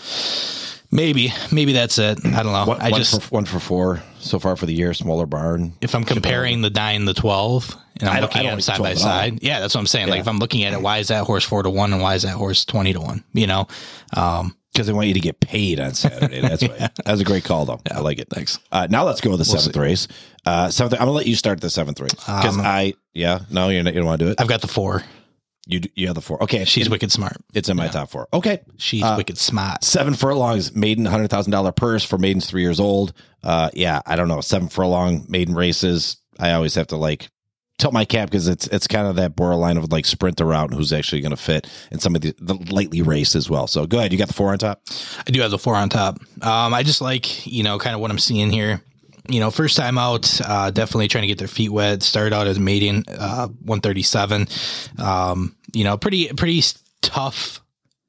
Maybe, maybe that's it. I don't know. One, I one just for, one for four so far for the year. Smaller barn. If I'm comparing the nine, the twelve, and I'm looking at them side by side, yeah, that's what I'm saying. Yeah. Like if I'm looking at it, why is that horse four to one and why is that horse twenty to one? You know, um, because they want you to get paid on Saturday. That's why. That was a great call, though. Yeah, I like it. Thanks. Uh, now let's go to the we'll seventh see. race. Uh, seventh. I'm gonna let you start the seventh race because um, I. Yeah. No, you're not, you don't want to do it. I've got the four. You you have the four. Okay. She's in, wicked smart. It's in my yeah. top four. Okay. She's uh, wicked smart. Seven furlongs, maiden one hundred thousand dollars purse for maidens three years old. Uh, yeah, I don't know. Seven furlong maiden races. I always have to like tilt my cap because it's it's kind of that borderline of like sprinter route and who's actually going to fit in some of the, the lightly raced as well. So go ahead. You got the four on top? I do have the four on top. Um, I just like, you know, kind of what I'm seeing here. you know, first time out, uh, definitely trying to get their feet wet. Started out as maiden, uh, one thirty-seven. Um, you know, pretty, pretty tough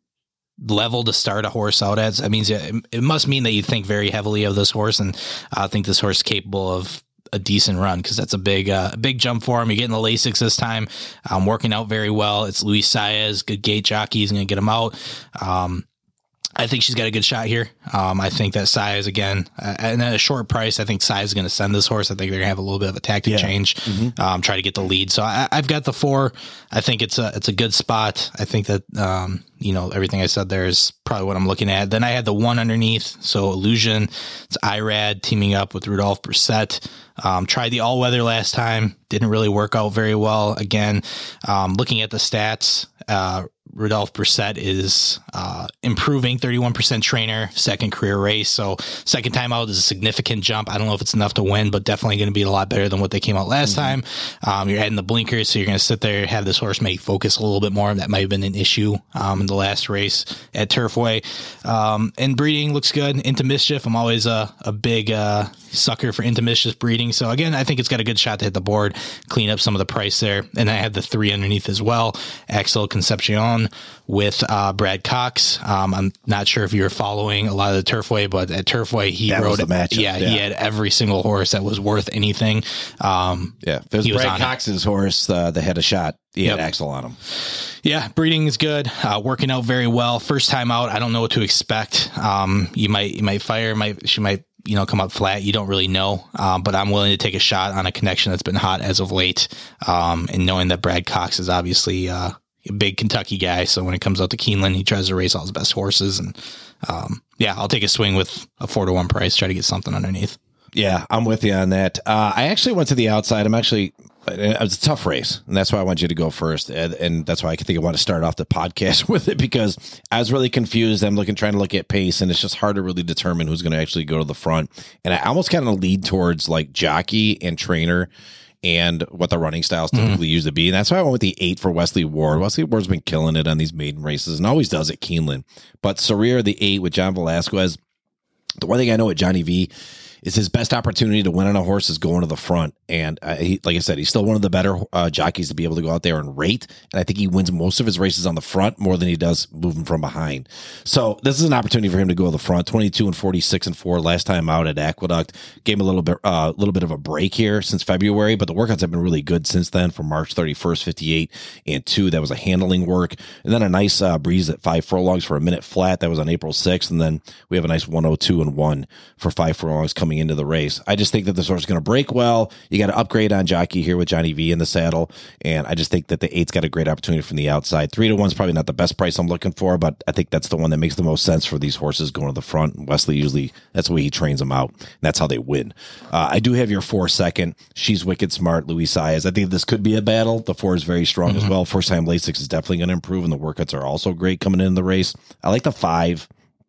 level to start a horse out at. I mean, it must mean that you think very heavily of this horse, and I uh, think this horse is capable of a decent run, because that's a big, uh, big jump for him. You're getting the Lasix this time, um, working out very well. It's Luis Saez, good gate jockey. He's going to get him out. Um, I think she's got a good shot here. Um, I think that Saez, again, uh, and at a short price, I think Saez is going to send this horse. I think they're going to have a little bit of a tactic yeah. change, mm-hmm. um, try to get the lead. So I, I've got the four. I think it's a, it's a good spot. I think that, um, you know, everything I said there is probably what I'm looking at. Then I had the one underneath. So Illusion, it's I R A D teaming up with Rudolph Brissett. Um, tried the all weather last time. Didn't really work out very well. Again, um, looking at the stats, uh, Rudolph Brissett is uh, improving, thirty-one percent trainer, second career race. So second time out is a significant jump. I don't know if it's enough to win, but definitely going to be a lot better than what they came out last mm-hmm. time. Um, you're adding the blinkers, so you're going to sit there, have this horse maybe focus a little bit more. That might have been an issue um, in the last race at Turfway. Um, and breeding looks good. Into Mischief, I'm always a, a big uh, sucker for Into Mischief breeding. So again, I think it's got a good shot to hit the board, clean up some of the price there. And I had the three underneath as well. Axel Concepcion with uh, Brad Cox. Um, I'm not sure if you were following a lot of the Turfway, but at Turfway he that rode was the matchup. Yeah, yeah, he had every single horse that was worth anything. Um, yeah, if it was he Brad was Cox's it. horse uh, that had a shot. He yep. had Axel on him. Yeah, breeding is good. Uh, working out very well. First time out, I don't know what to expect. Um, you might you might fire, might she might you know come up flat. You don't really know, um, but I'm willing to take a shot on a connection that's been hot as of late. Um, and knowing that Brad Cox is obviously uh, a big Kentucky guy, so when it comes out to Keeneland, he tries to race all his best horses. And um, yeah, I'll take a swing with a four to one price. Try to get something underneath. Yeah, I'm with you on that. Uh, I actually went to the outside. I'm actually, it was a tough race, and that's why I want you to go first. And, and that's why I think I want to start off the podcast with it, because I was really confused. I'm looking, trying to look at pace, and it's just hard to really determine who's going to actually go to the front. And I almost kind of lead towards like jockey and trainer and what the running styles typically mm. used to be. And that's why I went with the eight for Wesley Ward. Wesley Ward's been killing it on these maiden races and always does at Keeneland. But Sarir, the eight with John Velasquez, the one thing I know with Johnny V is his best opportunity to win on a horse is going to the front. And uh, he, like I said, he's still one of the better uh, jockeys to be able to go out there and rate. And I think he wins most of his races on the front more than he does moving from behind. So this is an opportunity for him to go to the front. twenty-two and forty-six and four last time out at Aqueduct. Gave him a little bit, a uh, little bit of a break here since February, but the workouts have been really good since then. From March thirty-first, fifty-eight and two, that was a handling work, and then a nice uh, breeze at five furlongs for a minute flat. That was on April sixth, and then we have a nice one oh two and one for five furlongs coming into the race. I just think that this horse is going to break well. You got to upgrade on jockey here with Johnny V in the saddle, and I just think that the eight's got a great opportunity from the outside. Three to one's probably not the best price I'm looking for, but I think that's the one that makes the most sense for these horses going to the front. Wesley usually, that's the way he trains them out, and that's how they win. Uh, I do have your four second. She's wicked smart, Luis Saez. I think this could be a battle. The four is very strong mm-hmm. as well. First time Lasix is definitely going to improve, and the workouts are also great coming in the race. I like the five.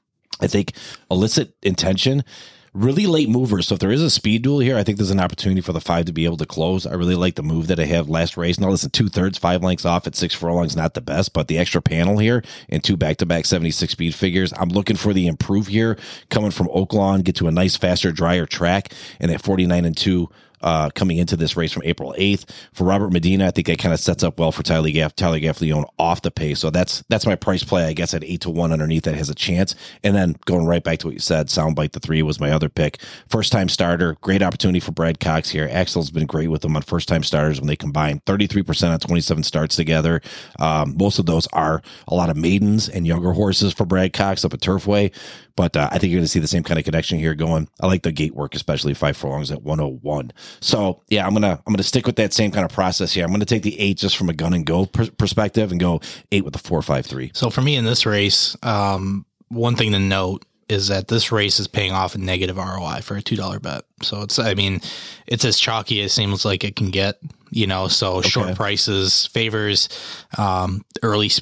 I think Illicit Intention, really late movers. So if there is a speed duel here, I think there's an opportunity for the five to be able to close. I really like the move that I have last race. Now listen, two thirds, five lengths off at six furlongs, not the best, but the extra panel here and two back-to-back seventy-six speed figures. I'm looking for the improve here, coming from Oaklawn, get to a nice, faster, drier track, and at forty-nine and two, Uh, coming into this race from April eighth. For Robert Medina, I think that kind of sets up well for Tyler Gaff, Tyler Gaffalione off the pace. So that's that's my price play, I guess, at eight to one underneath that has a chance. And then going right back to what you said, Soundbite the three was my other pick. First time starter, great opportunity for Brad Cox here. Axel's been great with them on first time starters when they combine. thirty-three percent on twenty-seven starts together. Um, most of those are a lot of maidens and younger horses for Brad Cox up at Turfway. But uh, I think you're going to see the same kind of connection here going. I like the gate work, especially five furlongs at one oh one. So yeah, I'm gonna I'm gonna stick with that same kind of process here. I'm gonna take the eight just from a gun and go per- perspective and go eight with the four five three. So for me in this race, um, one thing to note is that this race is paying off a negative R O I for a two dollar bet. So it's, I mean, it's as chalky as it seems like it can get, you know, so okay. Short prices, favors, um, early speed.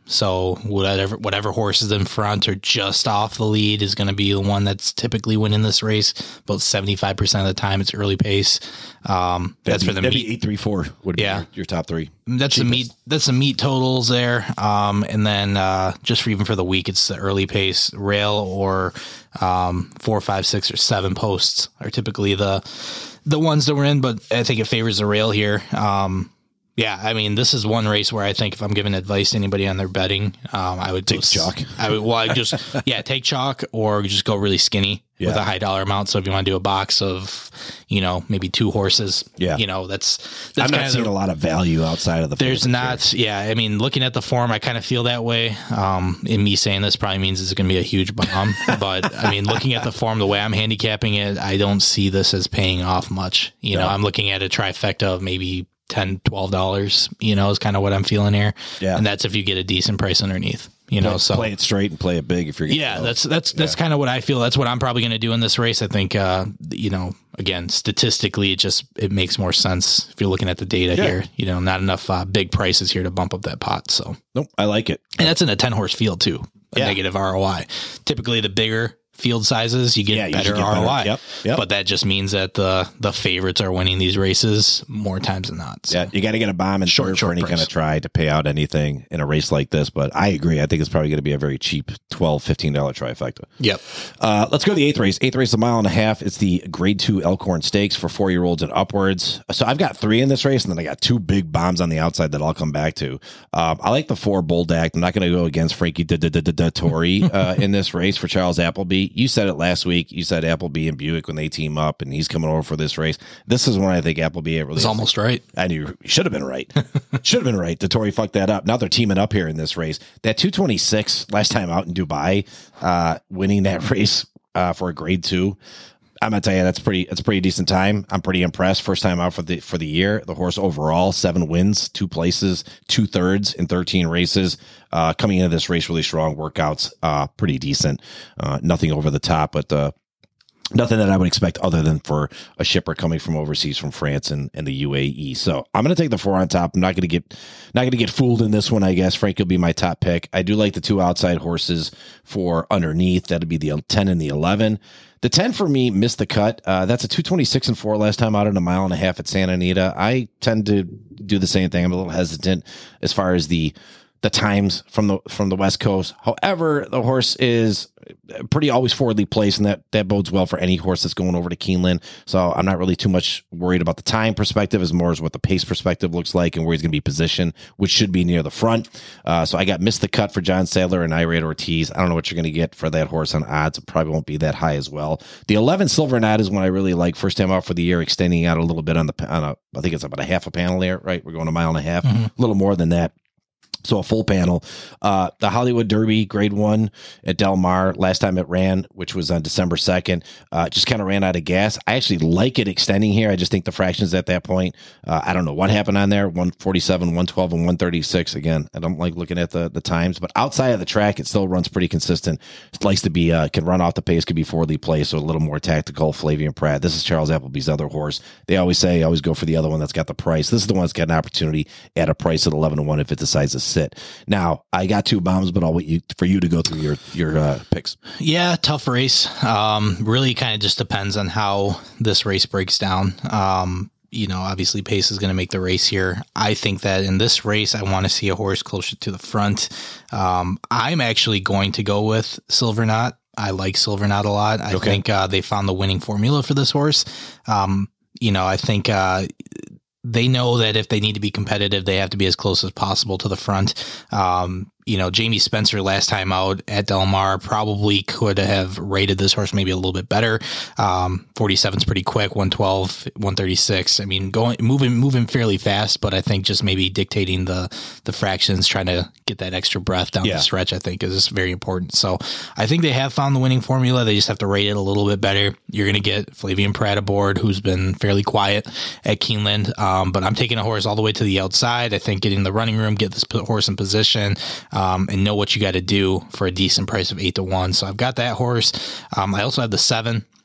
So whatever whatever horse is in front or just off the lead is going to be the one that's typically winning this race. About seventy-five percent of the time, it's early pace. Um, that's be, for the that'd meat. Be eight three four would be yeah. your, your top three. That's Cheapest. the meat. That's the meat totals there. Um, and then uh, just for even for the week, it's the early pace rail or um, four, five, six, or seven posts are typically the the ones that we're in. But I think it favors the rail here. Um, Yeah, I mean, this is one race where I think if I'm giving advice to anybody on their betting, um, I would take go, chalk. I would, well, I just yeah, take chalk or just go really skinny yeah. with a high dollar amount. So if you want to do a box of, you know, maybe two horses, yeah, you know, that's that's I'm not seeing the, a lot of value outside of the. There's not, here. yeah. I mean, looking at the form, I kind of feel that way. Um, and me saying this probably means it's going to be a huge bomb, but I mean, looking at the form, the way I'm handicapping it, I don't see this as paying off much. You no. know, I'm looking at a trifecta of maybe ten, twelve dollars, you know, is kind of what I'm feeling here. Yeah. And that's if you get a decent price underneath, you know, play, so play it straight and play it big. If you're, yeah, that's, that's, that's yeah. kind of what I feel. That's what I'm probably going to do in this race. I think, uh, you know, again, statistically, it just, it makes more sense if you're looking at the data yeah. here, you know, not enough uh, big prices here to bump up that pot. So, nope, I like it. And that's in a ten horse field too, a yeah. negative R O I. Typically the bigger field sizes, you get yeah, better get R O I. Better. Yep, yep. But that just means that the the favorites are winning these races more times than not. So. Yeah, you got to get a bomb in short, short for any price. Kind of try to pay out anything in a race like this. But I agree. I think it's probably going to be a very cheap twelve dollars, fifteen dollars trifecta. Yep. Uh, let's go to the eighth race. Eighth race, a mile and a half. It's the grade two Elkhorn Stakes for four-year-olds and upwards. So I've got three in this race, and then I got two big bombs on the outside that I'll come back to. Um, I like the four Bold Act. I'm not going to go against Frankie Dettori uh, in this race for Charles Appleby. You said it last week. You said Appleby and Buick when they team up, and he's coming over for this race. This is when I think Appleby really was almost right. And you should have been right. Should have been right. Dettori fucked that up. Now they're teaming up here in this race. That two twenty-six last time out in Dubai, uh, winning that race uh, for a grade two. I'm gonna tell you that's pretty. It's a pretty decent time. I'm pretty impressed. First time out for the for the year. The horse overall seven wins, two places, two thirds in thirteen races. Uh, coming into this race really strong. Workouts uh, pretty decent. Uh, nothing over the top, but uh, nothing that I would expect other than for a shipper coming from overseas from France and, and the U A E. So I'm gonna take the four on top. I'm not gonna get not gonna get fooled in this one. I guess Frank will be my top pick. I do like the two outside horses for underneath. That'd be the ten and the eleven. The ten for me missed the cut. Uh, that's a two twenty-six and four last time out in a mile and a half at Santa Anita. I tend to do the same thing. I'm a little hesitant as far as the the times from the from the West Coast. However, the horse is pretty always forwardly placed, and that that bodes well for any horse that's going over to Keeneland. So I'm not really too much worried about the time perspective, as more as what the pace perspective looks like and where he's going to be positioned, which should be near the front. Uh, so I got missed the cut for John Sadler and Irate Ortiz. I don't know what you're going to get for that horse on odds. It probably won't be that high as well. The eleven Silver Knot is one I really like. First time out for the year, extending out a little bit on the on a I think it's about a half a panel there, right? We're going a mile and a half, mm-hmm. a little more than that. So a full panel. Uh, the Hollywood Derby, grade one at Del Mar, last time it ran, which was on December second, uh, just kind of ran out of gas. I actually like it extending here. I just think the fractions at that point, uh, I don't know what happened on there, one forty-seven, one twelve, and one thirty-six. Again, I don't like looking at the, the times, but outside of the track, it still runs pretty consistent. It likes to be, uh, can run off the pace, could be forwardly placed, so a little more tactical. Flavian Pratt. This is Charles Appleby's other horse. They always say, always go for the other one that's got the price. This is the one that's got an opportunity at a price at eleven to one if it decides to sit. Now, I got two bombs, but I'll wait you for you to go through your your uh, picks. Yeah, tough race. Um, really, kind of just depends on how this race breaks down. Um, you know, obviously, pace is going to make the race here. I think that in this race, I want to see a horse closer to the front. Um, I'm actually going to go with Silver Knot. I like Silver Knot a lot. I okay. think uh, they found the winning formula for this horse. Um, you know, I think. Uh, They know that if they need to be competitive, they have to be as close as possible to the front. Um, you know, Jamie Spencer last time out at Del Mar probably could have rated this horse maybe a little bit better. Um, forty-seven is pretty quick, one twelve, one thirty-six. I mean, going, moving, moving fairly fast, but I think just maybe dictating the, the fractions, trying to get that extra breath down yeah. the stretch, I think is very important. So I think they have found the winning formula. They just have to rate it a little bit better. You're going to get Flavian Pratt aboard, who's been fairly quiet at Keeneland. Um, but I'm taking a horse all the way to the outside. I think getting the running room, get this horse in position, Um, and know what you got to do for a decent price of eight to one. So I've got that horse. Um, I also have the seven,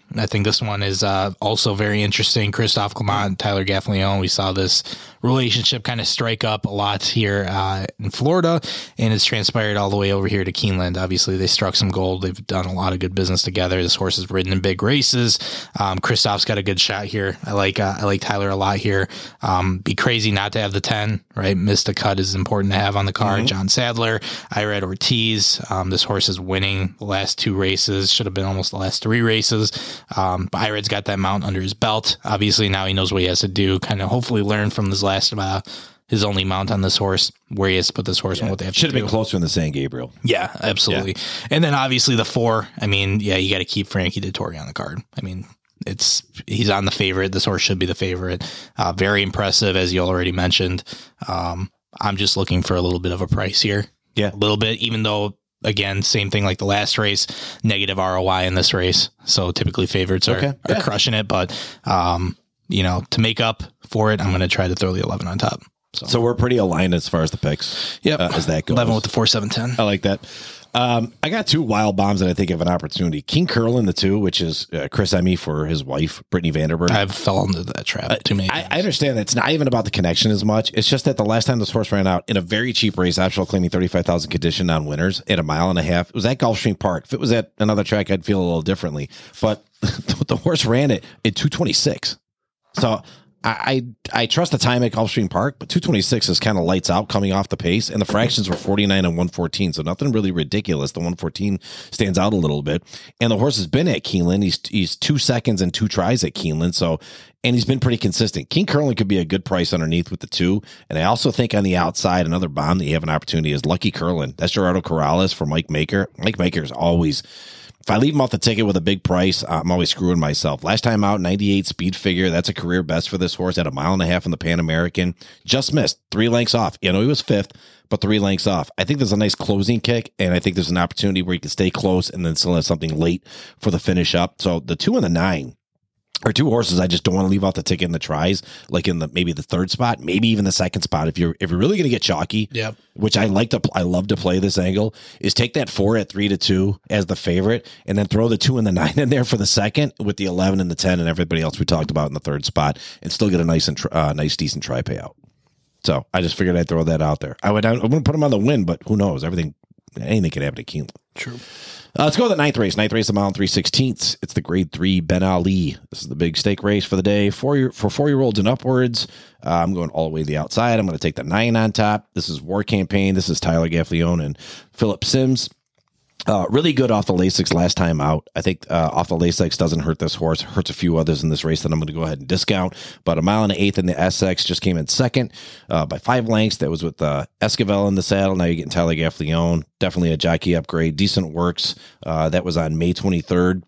I think this one is uh, also very interesting. Christophe Clement, Tyler Gaffalione. We saw this relationship kind of strike up a lot here uh, in Florida, and it's transpired all the way over here to Keeneland. Obviously, they struck some gold. They've done a lot of good business together. This horse has ridden in big races. Um, Christophe's got a good shot here. I like uh, I like Tyler a lot here. Um, be crazy not to have the ten, right? Missed a cut is important to have on the card. Mm-hmm. John Sadler, Irad Ortiz. Um, this horse is winning the last two races. Should have been almost the last three races. Um, but Irad's got that mount under his belt. Obviously, now he knows what he has to do. Kind of hopefully learn from this last uh, his only mount on this horse, where he has to put this horse yeah. and what they have Should to have do. been closer in the San Gabriel. Yeah, absolutely. Yeah. And then obviously the four. I mean, yeah, you got to keep Frankie Dettori on the card. I mean, it's he's on the favorite. This horse should be the favorite. Uh, very impressive, as you already mentioned. Um, I'm just looking for a little bit of a price here. Yeah, a little bit, even though. Again, same thing like the last race, negative R O I in this race. So typically favorites are, okay. yeah. are crushing it. But, um, you know, to make up for it, I'm going to try to throw the eleven on top. So, so we're pretty aligned as far as the picks. Yeah, uh, as that goes. eleven with the four, seven, ten. I like that. Um, I got two wild bombs that I think have an opportunity. King Curlin, the two, which is uh, Chris Emmy for his wife, Brittany Vanderberg. I've fell into that trap too many I, times. I understand that it's not even about the connection as much. It's just that the last time this horse ran out in a very cheap race, optional claiming thirty-five thousand condition on winners at a mile and a half, it was at Gulfstream Park. If it was at another track, I'd feel a little differently. But the horse ran it at two twenty-six. So I, I I trust the time at Gulfstream Park, but two twenty-six is kind of lights out coming off the pace, and the fractions were forty-nine and one fourteen, so nothing really ridiculous. The one fourteen stands out a little bit, and the horse has been at Keeneland. He's he's two seconds and two tries at Keeneland, so and he's been pretty consistent. King Curlin could be a good price underneath with the two, and I also think on the outside, another bomb that you have an opportunity is Lucky Curlin. That's Gerardo Corrales for Mike Maker. Mike Maker is always. If I leave him off the ticket with a big price, I'm always screwing myself. Last time out, ninety-eight speed figure. That's a career best for this horse at a mile and a half in the Pan American. Just missed. Three lengths off. You know, he was fifth, but three lengths off. I think there's a nice closing kick, and I think there's an opportunity where he can stay close and then still have something late for the finish up. So the two and the nine are two horses I just don't want to leave off the ticket in the tries, like in the maybe the third spot, maybe even the second spot. If you're if you're really going to get chalky, yep. which I like to I love to play this angle, is take that four at three to two as the favorite, and then throw the two and the nine in there for the second with the eleven and the ten and everybody else we talked about in the third spot, and still get a nice and uh, nice decent try payout. So I just figured I'd throw that out there. I would I wouldn't put him on the win, but who knows? Everything anything can happen at Keeneland. True. Uh, let's go to the ninth race. Ninth race, a mile and three sixteenths. It's the grade three Ben Ali. This is the big stake race for the day. Four year, for four-year-olds and upwards. Uh, I'm going all the way to the outside. I'm going to take the nine on top. This is War Campaign. This is Tyler Gaffalione and Philip Sims. Uh, really good off the Lasix last time out. I think uh, off the Lasix doesn't hurt this horse. Hurts a few others in this race that I'm going to go ahead and discount. But a mile and an eighth in the S X just came in second uh, by five lengths. That was with uh, Esquivel in the saddle. Now you're getting Tyler Gaffalione. Definitely a jockey upgrade. Decent works. Uh, that was on May twenty-third.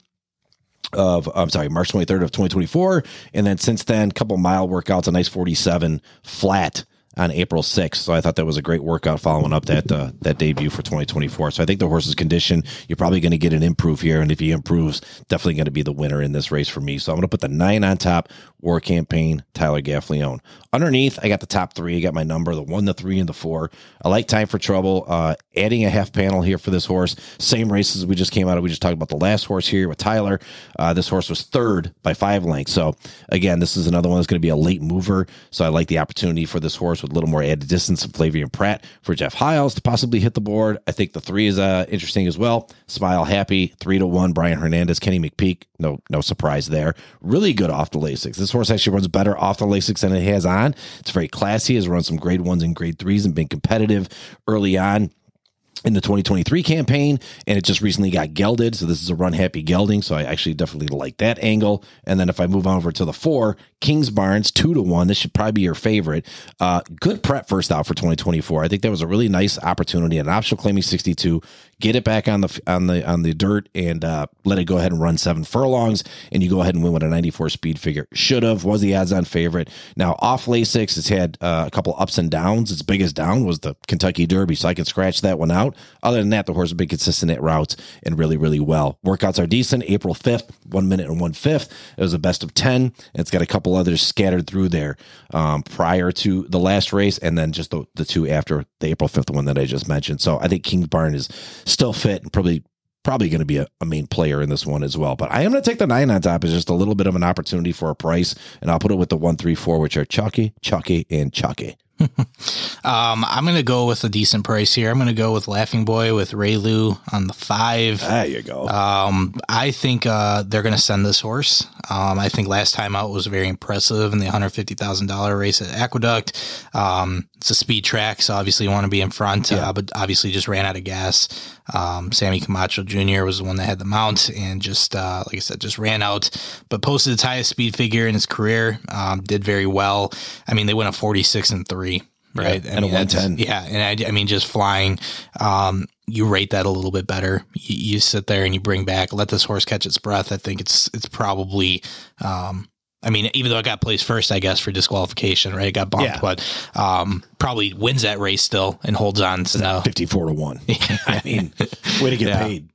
Of I'm sorry, March twenty-third of twenty twenty-four, and then since then, a couple mile workouts, a nice forty-seven flat on April sixth. So I thought that was a great workout following up that uh, that debut for twenty twenty-four. So I think the horse's condition, you're probably going to get an improve here, and if he improves, definitely going to be the winner in this race for me. So I'm going to put the nine on top. War Campaign, Tyler Gaffalione. Underneath, I got the top three. I got my number, the one, the three, and the four. I like Time for Trouble. Uh, adding a half panel here for this horse. Same races we just came out of. We just talked about the last horse here with Tyler. Uh, this horse was third by five lengths. So, again, this is another one that's going to be a late mover. So I like the opportunity for this horse with a little more added distance of Flavian Pratt for Jeff Hiles to possibly hit the board. I think the three is uh, interesting as well. Smile Happy, three to one. Brian Hernandez, Kenny McPeak. No, no surprise there. Really good off the Lasix. This horse actually runs better off the Lasix than it has on. It's very classy. Has run some grade ones and grade threes and been competitive early on in the twenty twenty-three campaign, and it just recently got gelded, so this is a run happy gelding, so I actually definitely like that angle. And then if I move on over to the four, Kings Barnes, two to one, this should probably be your favorite. Uh, good prep first out for twenty twenty-four. I think that was a really nice opportunity, an optional claiming sixty-two, get it back on the on the on the dirt and uh, let it go ahead and run seven furlongs, and you go ahead and win with a ninety-four speed figure. Should have, was the odds-on favorite. Now, off Lasix, it's had uh, a couple ups and downs. Its biggest down was the Kentucky Derby, so I can scratch that one out. Other than that, the horse has been consistent at routes and really, really well. Workouts are decent. April fifth, one minute and one fifth. It was a best of ten. And it's got a couple others scattered through there um, prior to the last race, and then just the, the two after the April fifth one that I just mentioned. So I think King Barn is still fit and probably probably going to be a, a main player in this one as well. But I am going to take the nine on top as just a little bit of an opportunity for a price, and I'll put it with the one, three, four, which are Chucky, Chucky, and Chucky. um, I'm going to go with a decent price here. I'm going to go with Laughing Boy with Raylu on the five. There you go. Um, I think uh, they're going to send this horse. Um, I think last time out was very impressive in the one hundred fifty thousand dollars race at Aqueduct. Um, it's a speed track, so obviously you want to be in front, yeah. uh, but obviously just ran out of gas. Um, Sammy Camacho Junior was the one that had the mount and just, uh, like I said, just ran out, but posted its highest speed figure in his career. Um, did very well. I mean, they went a forty-six and three, right? Yeah, I and mean, a one ten. Yeah. And I, I mean, just flying, um, you rate that a little bit better. You, you sit there and you bring back, let this horse catch its breath. I think it's, it's probably, um, I mean, even though it got placed first, I guess, for disqualification, right? It got bumped, yeah. but um, probably wins that race still and holds on to now. fifty-four to one. I mean, way to get yeah. paid.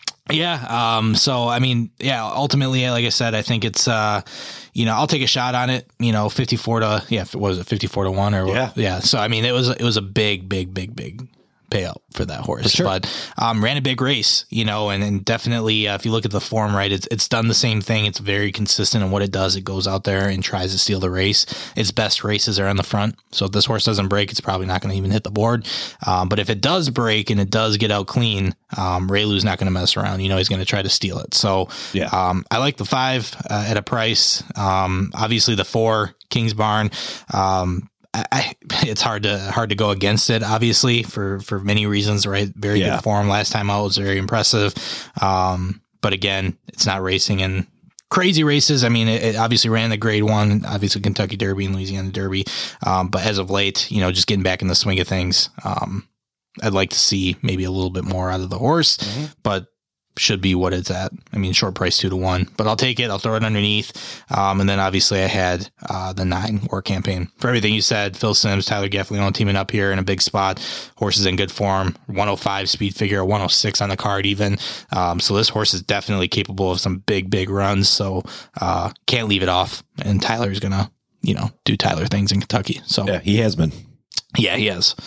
Yeah. Um, so, I mean, yeah, ultimately, like I said, I think it's, uh, you know, I'll take a shot on it, you know, fifty-four to, yeah, what was it, fifty-four to one or yeah. what? Yeah. So, I mean, it was, it was a big, big, big, big payout for that horse, for sure. but um, ran a big race, you know, and, and definitely uh, if you look at the form, right, it's it's done the same thing. It's very consistent in what it does. It goes out there and tries to steal the race. Its best races are on the front. So if this horse doesn't break, it's probably not going to even hit the board. Um, but if it does break and it does get out clean, um, Raylu's not going to mess around. You know, he's going to try to steal it. So yeah. um, I like the five uh, at a price. Um, obviously the four, King's Barn, um, I, it's hard to hard to go against it, obviously, for, for many reasons, right? Very yeah. good form. Last time out was very impressive. Um, but again, it's not racing in crazy races. I mean, it, it obviously ran the grade one, obviously Kentucky Derby and Louisiana Derby. Um, but as of late, you know, just getting back in the swing of things, um, I'd like to see maybe a little bit more out of the horse, mm-hmm. but should be what it's at. I mean, short price two to one, but I'll take it. I'll throw it underneath. Um, and then obviously I had uh, the nine War Campaign. For everything you said, Phil Simms, Tyler Gaffalione teaming up here in a big spot. Horse is in good form. one oh five speed figure, one oh six on the card even. Um, so this horse is definitely capable of some big, big runs. So uh, can't leave it off. And Tyler's going to, you know, do Tyler things in Kentucky. So yeah, he has been. Yeah, he has.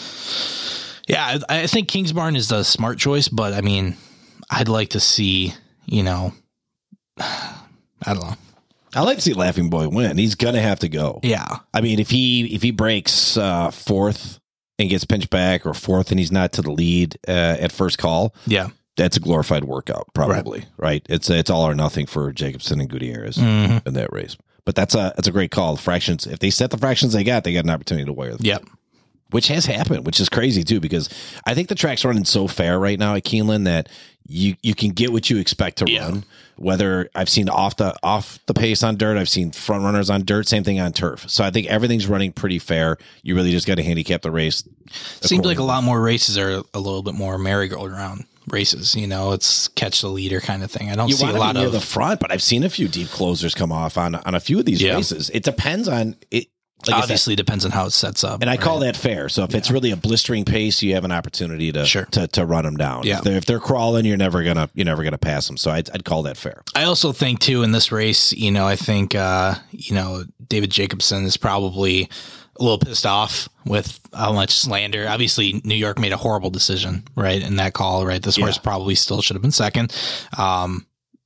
Yeah, I, I think King's Barn is the smart choice, but I mean, I'd like to see, you know, I don't know. I like to see Laughing Boy win. He's gonna have to go. Yeah. I mean, if he if he breaks uh, fourth and gets pinched back, or fourth and he's not to the lead uh, at first call, yeah, that's a glorified workout, probably. Right? right? It's it's all or nothing for Jacobson and Gutierrez mm-hmm. in that race. But that's a that's a great call. Fractions. If they set the fractions they got, they got an opportunity to wear them. Yep. Which has happened, which is crazy too, because I think the track's running so fair right now at Keeneland that you you can get what you expect to yeah. run. Whether I've seen off the off the pace on dirt, I've seen front runners on dirt, same thing on turf. So I think everything's running pretty fair. You really just got to handicap the race. Seems like a lot more races are a little bit more merry-go-round races. You know, it's catch the leader kind of thing. I don't you see a lot near of the front, but I've seen a few deep closers come off on on a few of these yeah. races. It depends on it. Like obviously depends on how it sets up. And I right? call that fair. So if yeah. it's really a blistering pace, you have an opportunity to sure. to, to run them down. Yeah. If they're, if they're crawling, you're never gonna you're never gonna pass them. So I'd, I'd call that fair. I also think too in this race, you know, I think uh, you know, David Jacobson is probably a little pissed off with how much slander. Obviously, New York made a horrible decision, right, in that call. Right, this yeah. horse probably still should have been second. Um,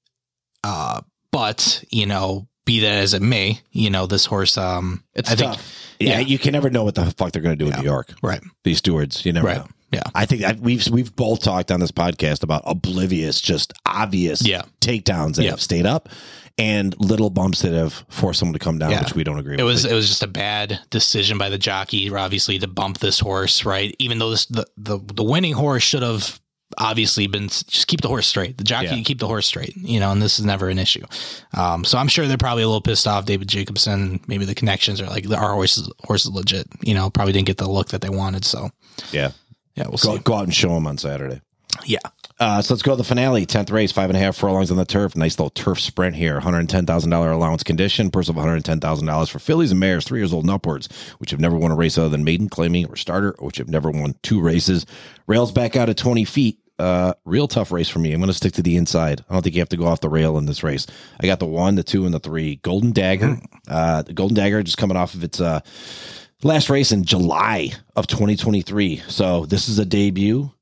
uh, but you know. Be that as it may, you know, this horse, um, it's I tough. think, yeah, you can never know what the fuck they're going to do yeah. in New York. Right. These stewards, you never right. know. Yeah. I think that we've, we've both talked on this podcast about oblivious, just obvious yeah. takedowns that yeah. have stayed up and little bumps that have forced someone to come down, yeah. which we don't agree it with. Was, it was just a bad decision by the jockey, obviously, to bump this horse, right? Even though this, the, the, the winning horse should have obviously been just keep the horse straight. The jockey yeah. keep the horse straight, you know, and this is never an issue. Um, so I'm sure they're probably a little pissed off. David Jacobson, maybe the connections are like our horse is, horse is legit, you know, probably didn't get the look that they wanted. So yeah, yeah, we'll go, see. Go out and show them on Saturday. Yeah. Uh, so let's go to the finale. tenth race, five and a half furlongs on the turf. Nice little turf sprint here. one hundred ten thousand dollars allowance condition. Purse of one hundred ten thousand dollars for fillies and mares, three years old and upwards, which have never won a race other than maiden, claiming, or starter, or which have never won two races. Rails back out at twenty feet. Uh, real tough race for me. I'm going to stick to the inside. I don't think you have to go off the rail in this race. I got the one, the two, and the three. Golden Dagger. Uh, the Golden Dagger just coming off of its uh, last race in July of twenty twenty-three. So this is a debut.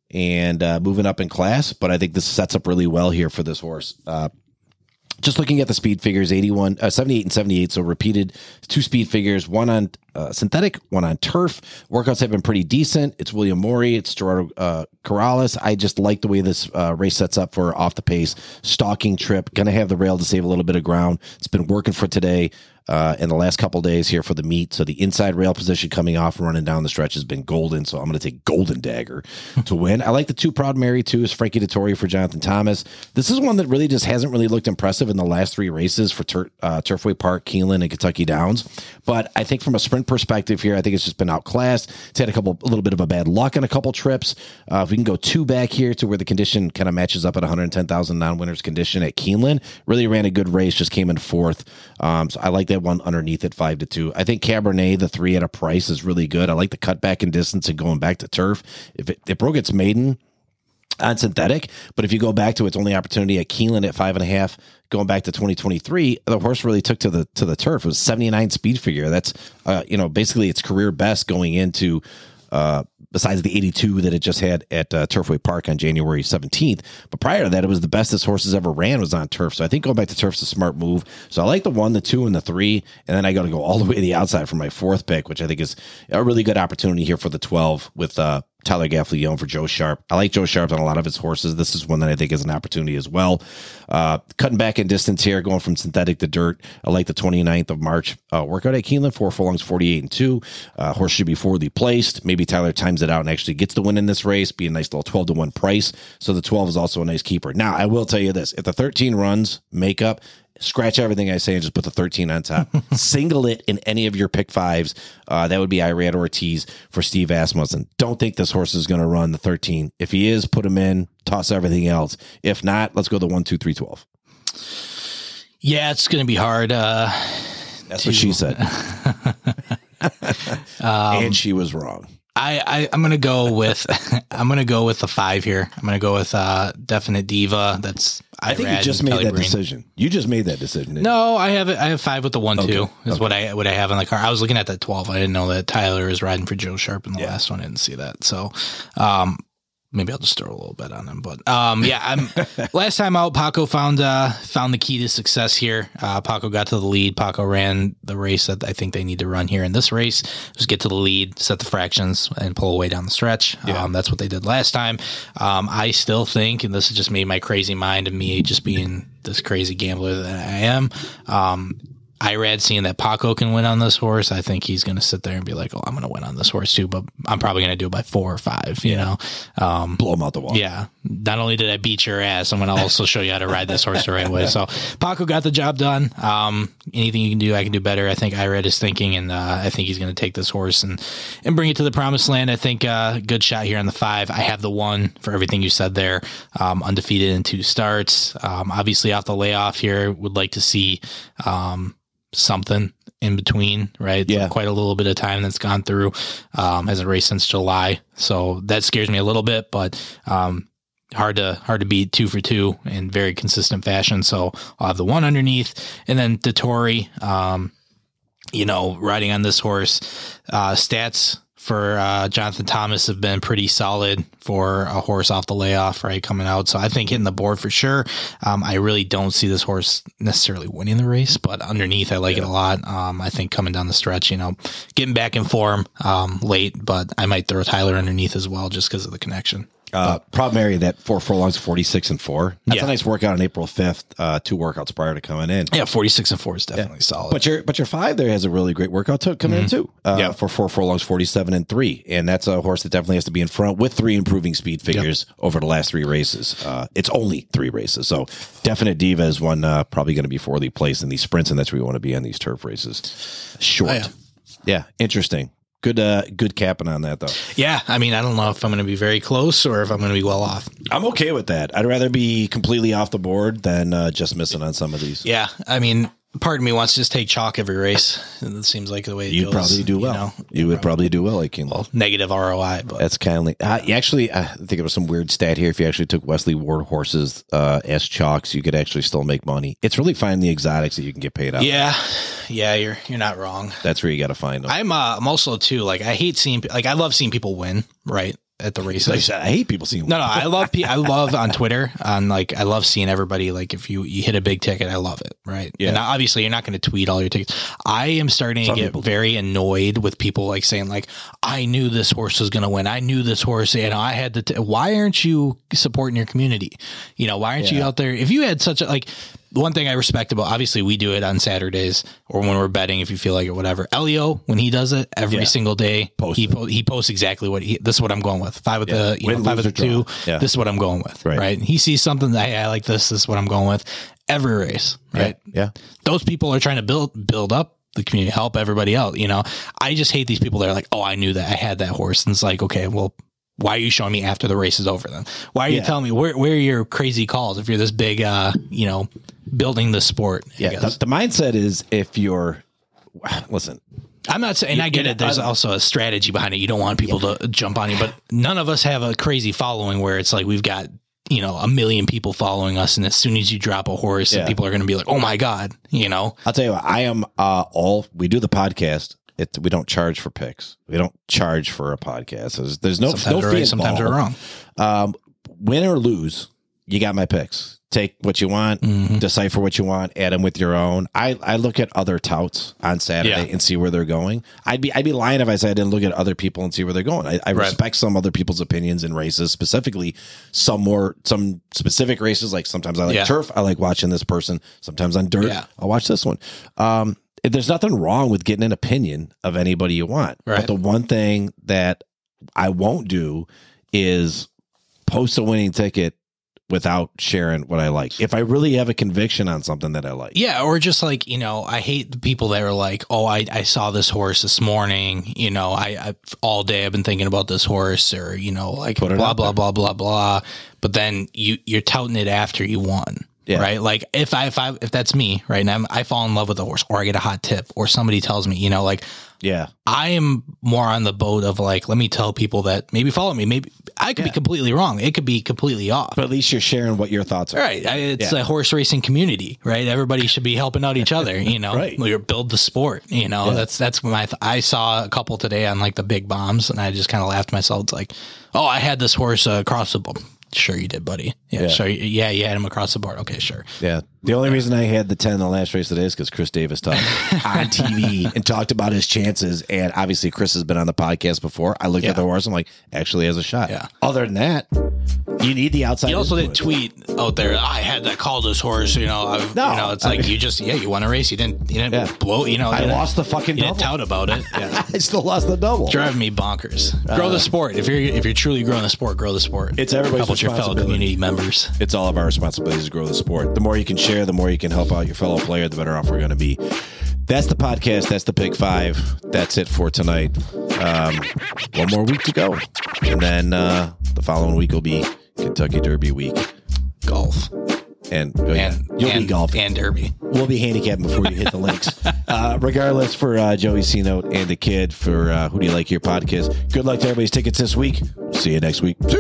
and uh, moving up in class. But I think this sets up really well here for this horse. Uh, Just looking at the speed figures, eighty-one, uh, seventy-eight and seventy-eight. So repeated two speed figures, one on uh, synthetic, one on turf. Workouts have been pretty decent. It's William Morey. It's Gerardo uh, Corrales. I just like the way this uh, race sets up for off the pace stalking trip. Going to have the rail to save a little bit of ground. It's been working for today. Uh, in the last couple of days here for the meet. So the inside rail position coming off and running down the stretch has been golden. So I'm going to take Golden Dagger to win. I like the two Proud Mary too, is Frankie Dettori for Jonathan Thomas. This is one that really just hasn't really looked impressive in the last three races for Tur- uh, Turfway Park, Keeneland, and Kentucky Downs. But I think from a sprint perspective here, I think it's just been outclassed. It's had a couple, a little bit of a bad luck on a couple trips. Uh, if we can go two back here to where the condition kind of matches up at one hundred ten thousand non-winners condition at Keeneland, really ran a good race, just came in fourth. Um, so I like that one underneath at five to two. I think Cabernet, the three at a price, is really good. I like the cutback in distance and going back to turf. If it, it broke its maiden on synthetic, but if you go back to its only opportunity at Keeneland at five and a half, going back to twenty twenty-three, the horse really took to the to the turf. It was seventy-nine speed figure. That's uh, you know basically its career best going into. Uh, besides the eighty-two that it just had at uh, Turfway Park on January seventeenth. But prior to that, it was the best this horse has ever ran was on turf. So I think going back to turf's a smart move. So I like the one, the two, and the three. And then I got to go all the way to the outside for my fourth pick, which I think is a really good opportunity here for the twelve with uh, Tyler Gaffalione for Joe Sharp. I like Joe Sharp on a lot of his horses. This is one that I think is an opportunity as well. Uh, cutting back in distance here, going from synthetic to dirt. I like the twenty-ninth of March uh, workout at Keeneland, four furlongs, forty-eight and two. Uh, horse should be forwardly placed. Maybe Tyler times it out and actually gets the win in this race, be a nice little twelve to one price. So the twelve is also a nice keeper. Now, I will tell you this. If the thirteen runs make up, scratch everything I say and just put the thirteen on top. Single it in any of your pick fives. Uh, that would be Irad Ortiz for Steve Asmussen. Don't think this horse is going to run the thirteen. If he is, put him in, toss everything else. If not, let's go the one, two, three, twelve. Yeah, it's going to be hard. Uh, That's to, what she said. um, and she was wrong. I, I I'm gonna go with I'm gonna go with the five here. I'm gonna go with uh Definite Diva. That's I think you just made that decision. You just made that decision. No, I have it. I have five with the one okay. two is okay. what I what I have in the car. I was looking at that twelve. I didn't know that Tyler is riding for Joe Sharp in the yeah. last one. I didn't see that. So, um, maybe I'll just throw a little bit on him. But um, yeah, I'm last time out, Paco found uh, found the key to success here. Uh, Paco got to the lead. Paco ran the race that I think they need to run here in this race. Just get to the lead, set the fractions, and pull away down the stretch. Yeah. Um, that's what they did last time. Um, I still think, and this is just me, my crazy mind, and me just being this crazy gambler that I am. Um, Irad seeing that Paco can win on this horse, I think he's going to sit there and be like, oh, I'm going to win on this horse too, but I'm probably going to do it by four or five, you yeah. know? Um, Blow him out the wall. Yeah. Not only did I beat your ass, I'm going to also show you how to ride this horse the right way. So Paco got the job done. Um, anything you can do, I can do better. I think Irad is thinking, and uh, I think he's going to take this horse and, and bring it to the promised land. I think uh, good shot here on the five. I have the one for everything you said there. Um, undefeated in two starts. Um, obviously off the layoff here, would like to see, um, something in between, right? Yeah. Quite a little bit of time that's gone through. Um, hasn't raced since July. So that scares me a little bit, but, um, hard to, hard to beat two for two in very consistent fashion. So I'll have the one underneath, and then Dettori, um, you know, riding on this horse, uh, stats for uh, Jonathan Thomas have been pretty solid for a horse off the layoff, right, coming out. So I think hitting the board for sure. Um, I really don't see this horse necessarily winning the race, but underneath I like yeah. it a lot. Um, I think coming down the stretch, you know, getting back in form um, late, but I might throw Tyler underneath as well just because of the connection. Uh, Proud Mary, that four furlongs, forty-six and four. That's yeah. a nice workout on April fifth. Uh, two workouts prior to coming in. Yeah, forty-six and four is definitely yeah. solid. But your but your five there has a really great workout to coming mm-hmm. in too. Uh, yeah. for four furlongs, forty-seven and three, and that's a horse that definitely has to be in front with three improving speed figures yep. over the last three races. Uh, it's only three races, so Definite Diva is one uh, probably going to be fourthly placed in these sprints, and that's where you want to be on these turf races. Short, oh, yeah. yeah, interesting. Good, uh, good capping on that though. Yeah, I mean, I don't know if I'm going to be very close or if I'm going to be well off. I'm okay with that. I'd rather be completely off the board than uh, just missing on some of these. Yeah, I mean, part of me wants to just take chalk every race. It seems like the way it You'd goes. probably do well. You, know, you would probably do well, like well, negative R O I. But that's kind of like uh, actually. I think it was some weird stat here. If you actually took Wesley Ward horses uh, as chalks, you could actually still make money. It's really finding the exotics that you can get paid out. Yeah, yeah, you're you're not wrong. That's where you got to find them. I'm uh, I'm also too like I hate seeing like I love seeing people win, right? at the races. Like I said, I hate people seeing. No, no, I love pe- I love on Twitter on like I love seeing everybody like if you you hit a big ticket, I love it, right? Yeah. And obviously you're not going to tweet all your tickets. I am starting Some to get people very annoyed with people like saying like I knew this horse was going to win. I knew this horse, you know, I had to. T- why aren't you supporting your community? You know, why aren't Yeah. you out there? If you had such a like. One thing I respect about, obviously we do it on Saturdays or when we're betting, if you feel like it, whatever. Elio, when he does it every Yeah. single day, Post he it. po- he posts exactly what he, this is what I'm going with. Five with Yeah. the, you Win, know, five lose, with the or two. draw. Yeah. This is what I'm going with. Right. Right. He sees something that, hey, I like this. This is what I'm going with every race. Right. Yeah. Those people are trying to build, build up the community, help everybody out. You know, I just hate these people that are like, oh, I knew that I had that horse. And it's like, okay, well, why are you showing me after the race is over then? Why are you Yeah. telling me where, where are your crazy calls if you're this big, uh, you know, building the sport? I Yeah. guess. The, the mindset is if you're, listen, I'm not saying, I get it. There's also a strategy behind it. You don't want people to jump on you, but none of us have a crazy following where it's like we've got, you know, a million people following us. And as soon as you drop a horse, Yeah. people are going to be like, oh my God, you know? I'll tell you what, I am uh, all, we do the podcast. It, we don't charge for picks. We don't charge for a podcast. There's, there's no, Sometimes no we're fee right, sometimes we're involved. wrong. Um, win or lose, you got my picks. Take what you want, Mm-hmm. decipher what you want, add them with your own. I, I look at other touts on Saturday Yeah. and see where they're going. I'd be I'd be lying if I said I didn't look at other people and see where they're going. I, I Right. respect some other people's opinions in races, specifically some more some specific races. Like sometimes I like Yeah. turf, I like watching this person. Sometimes on dirt, Yeah. I'll watch this one. Um, there's nothing wrong with getting an opinion of anybody you want. Right. But the one thing that I won't do is post a winning ticket without sharing what I like. If I really have a conviction on something that I like. Yeah, or just like, you know, I hate the people that are like, oh, I, I saw this horse this morning, you know, I, I all day I've been thinking about this horse, or, you know, like Put it blah, out blah, there. blah, blah, blah. But then you, you're touting it after you won. Yeah. Right. Like if I, if I, if that's me right now, I fall in love with a horse, or I get a hot tip, or somebody tells me, you know, like, Yeah. I am more on the boat of like, let me tell people that maybe follow me. Maybe I could be Yeah. completely wrong. It could be completely off. But at least you're sharing what your thoughts are. Right. I- It's Yeah. a horse racing community, right? Everybody should be helping out each other, you know, Right. We build the sport, you know, Yeah. that's, that's my, th- I saw a couple today on like the big bombs, and I just kind of laughed to myself. It's like, oh, I had this horse uh, across the board. Sure you did, buddy. Yeah, Yeah. Sure. you- Yeah. You had him across the board. Okay. Sure. Yeah. The only reason I had the ten in the last race today is because Chris Davis talked on T V and talked about his chances. And obviously, Chris has been on the podcast before. I looked Yeah. at the horse. I'm like, actually has a shot. Yeah. Other than that, you need the outside. He also did influence. tweet out there, I had that call this horse, you know, I, No, you know, it's I like mean- you just, yeah, you won a race. You didn't, you didn't Yeah. blow, you know, I you didn't- lost the fucking you double. didn't tout about it. Yeah. I still lost the double. Driving me bonkers. Grow the sport. If you're if you're truly growing the sport, grow the sport. It's everybody's Help out your fellow responsibility. community members. It's all of our responsibilities to grow the sport. The more you can share, the more you can help out your fellow player, the better off we're going to be. That's the podcast. That's the Pick Five. That's it for tonight. Um, one more week to go. And then uh, the following week will be Kentucky Derby week. Golf And, oh, yeah, and you'll and, be golfing. and derby. We'll be handicapping before you hit the links. Uh, regardless, for uh, Joey C-Note and the kid, for uh, Who Do You Like Your podcast, good luck to everybody's tickets this week. See you next week. See ya.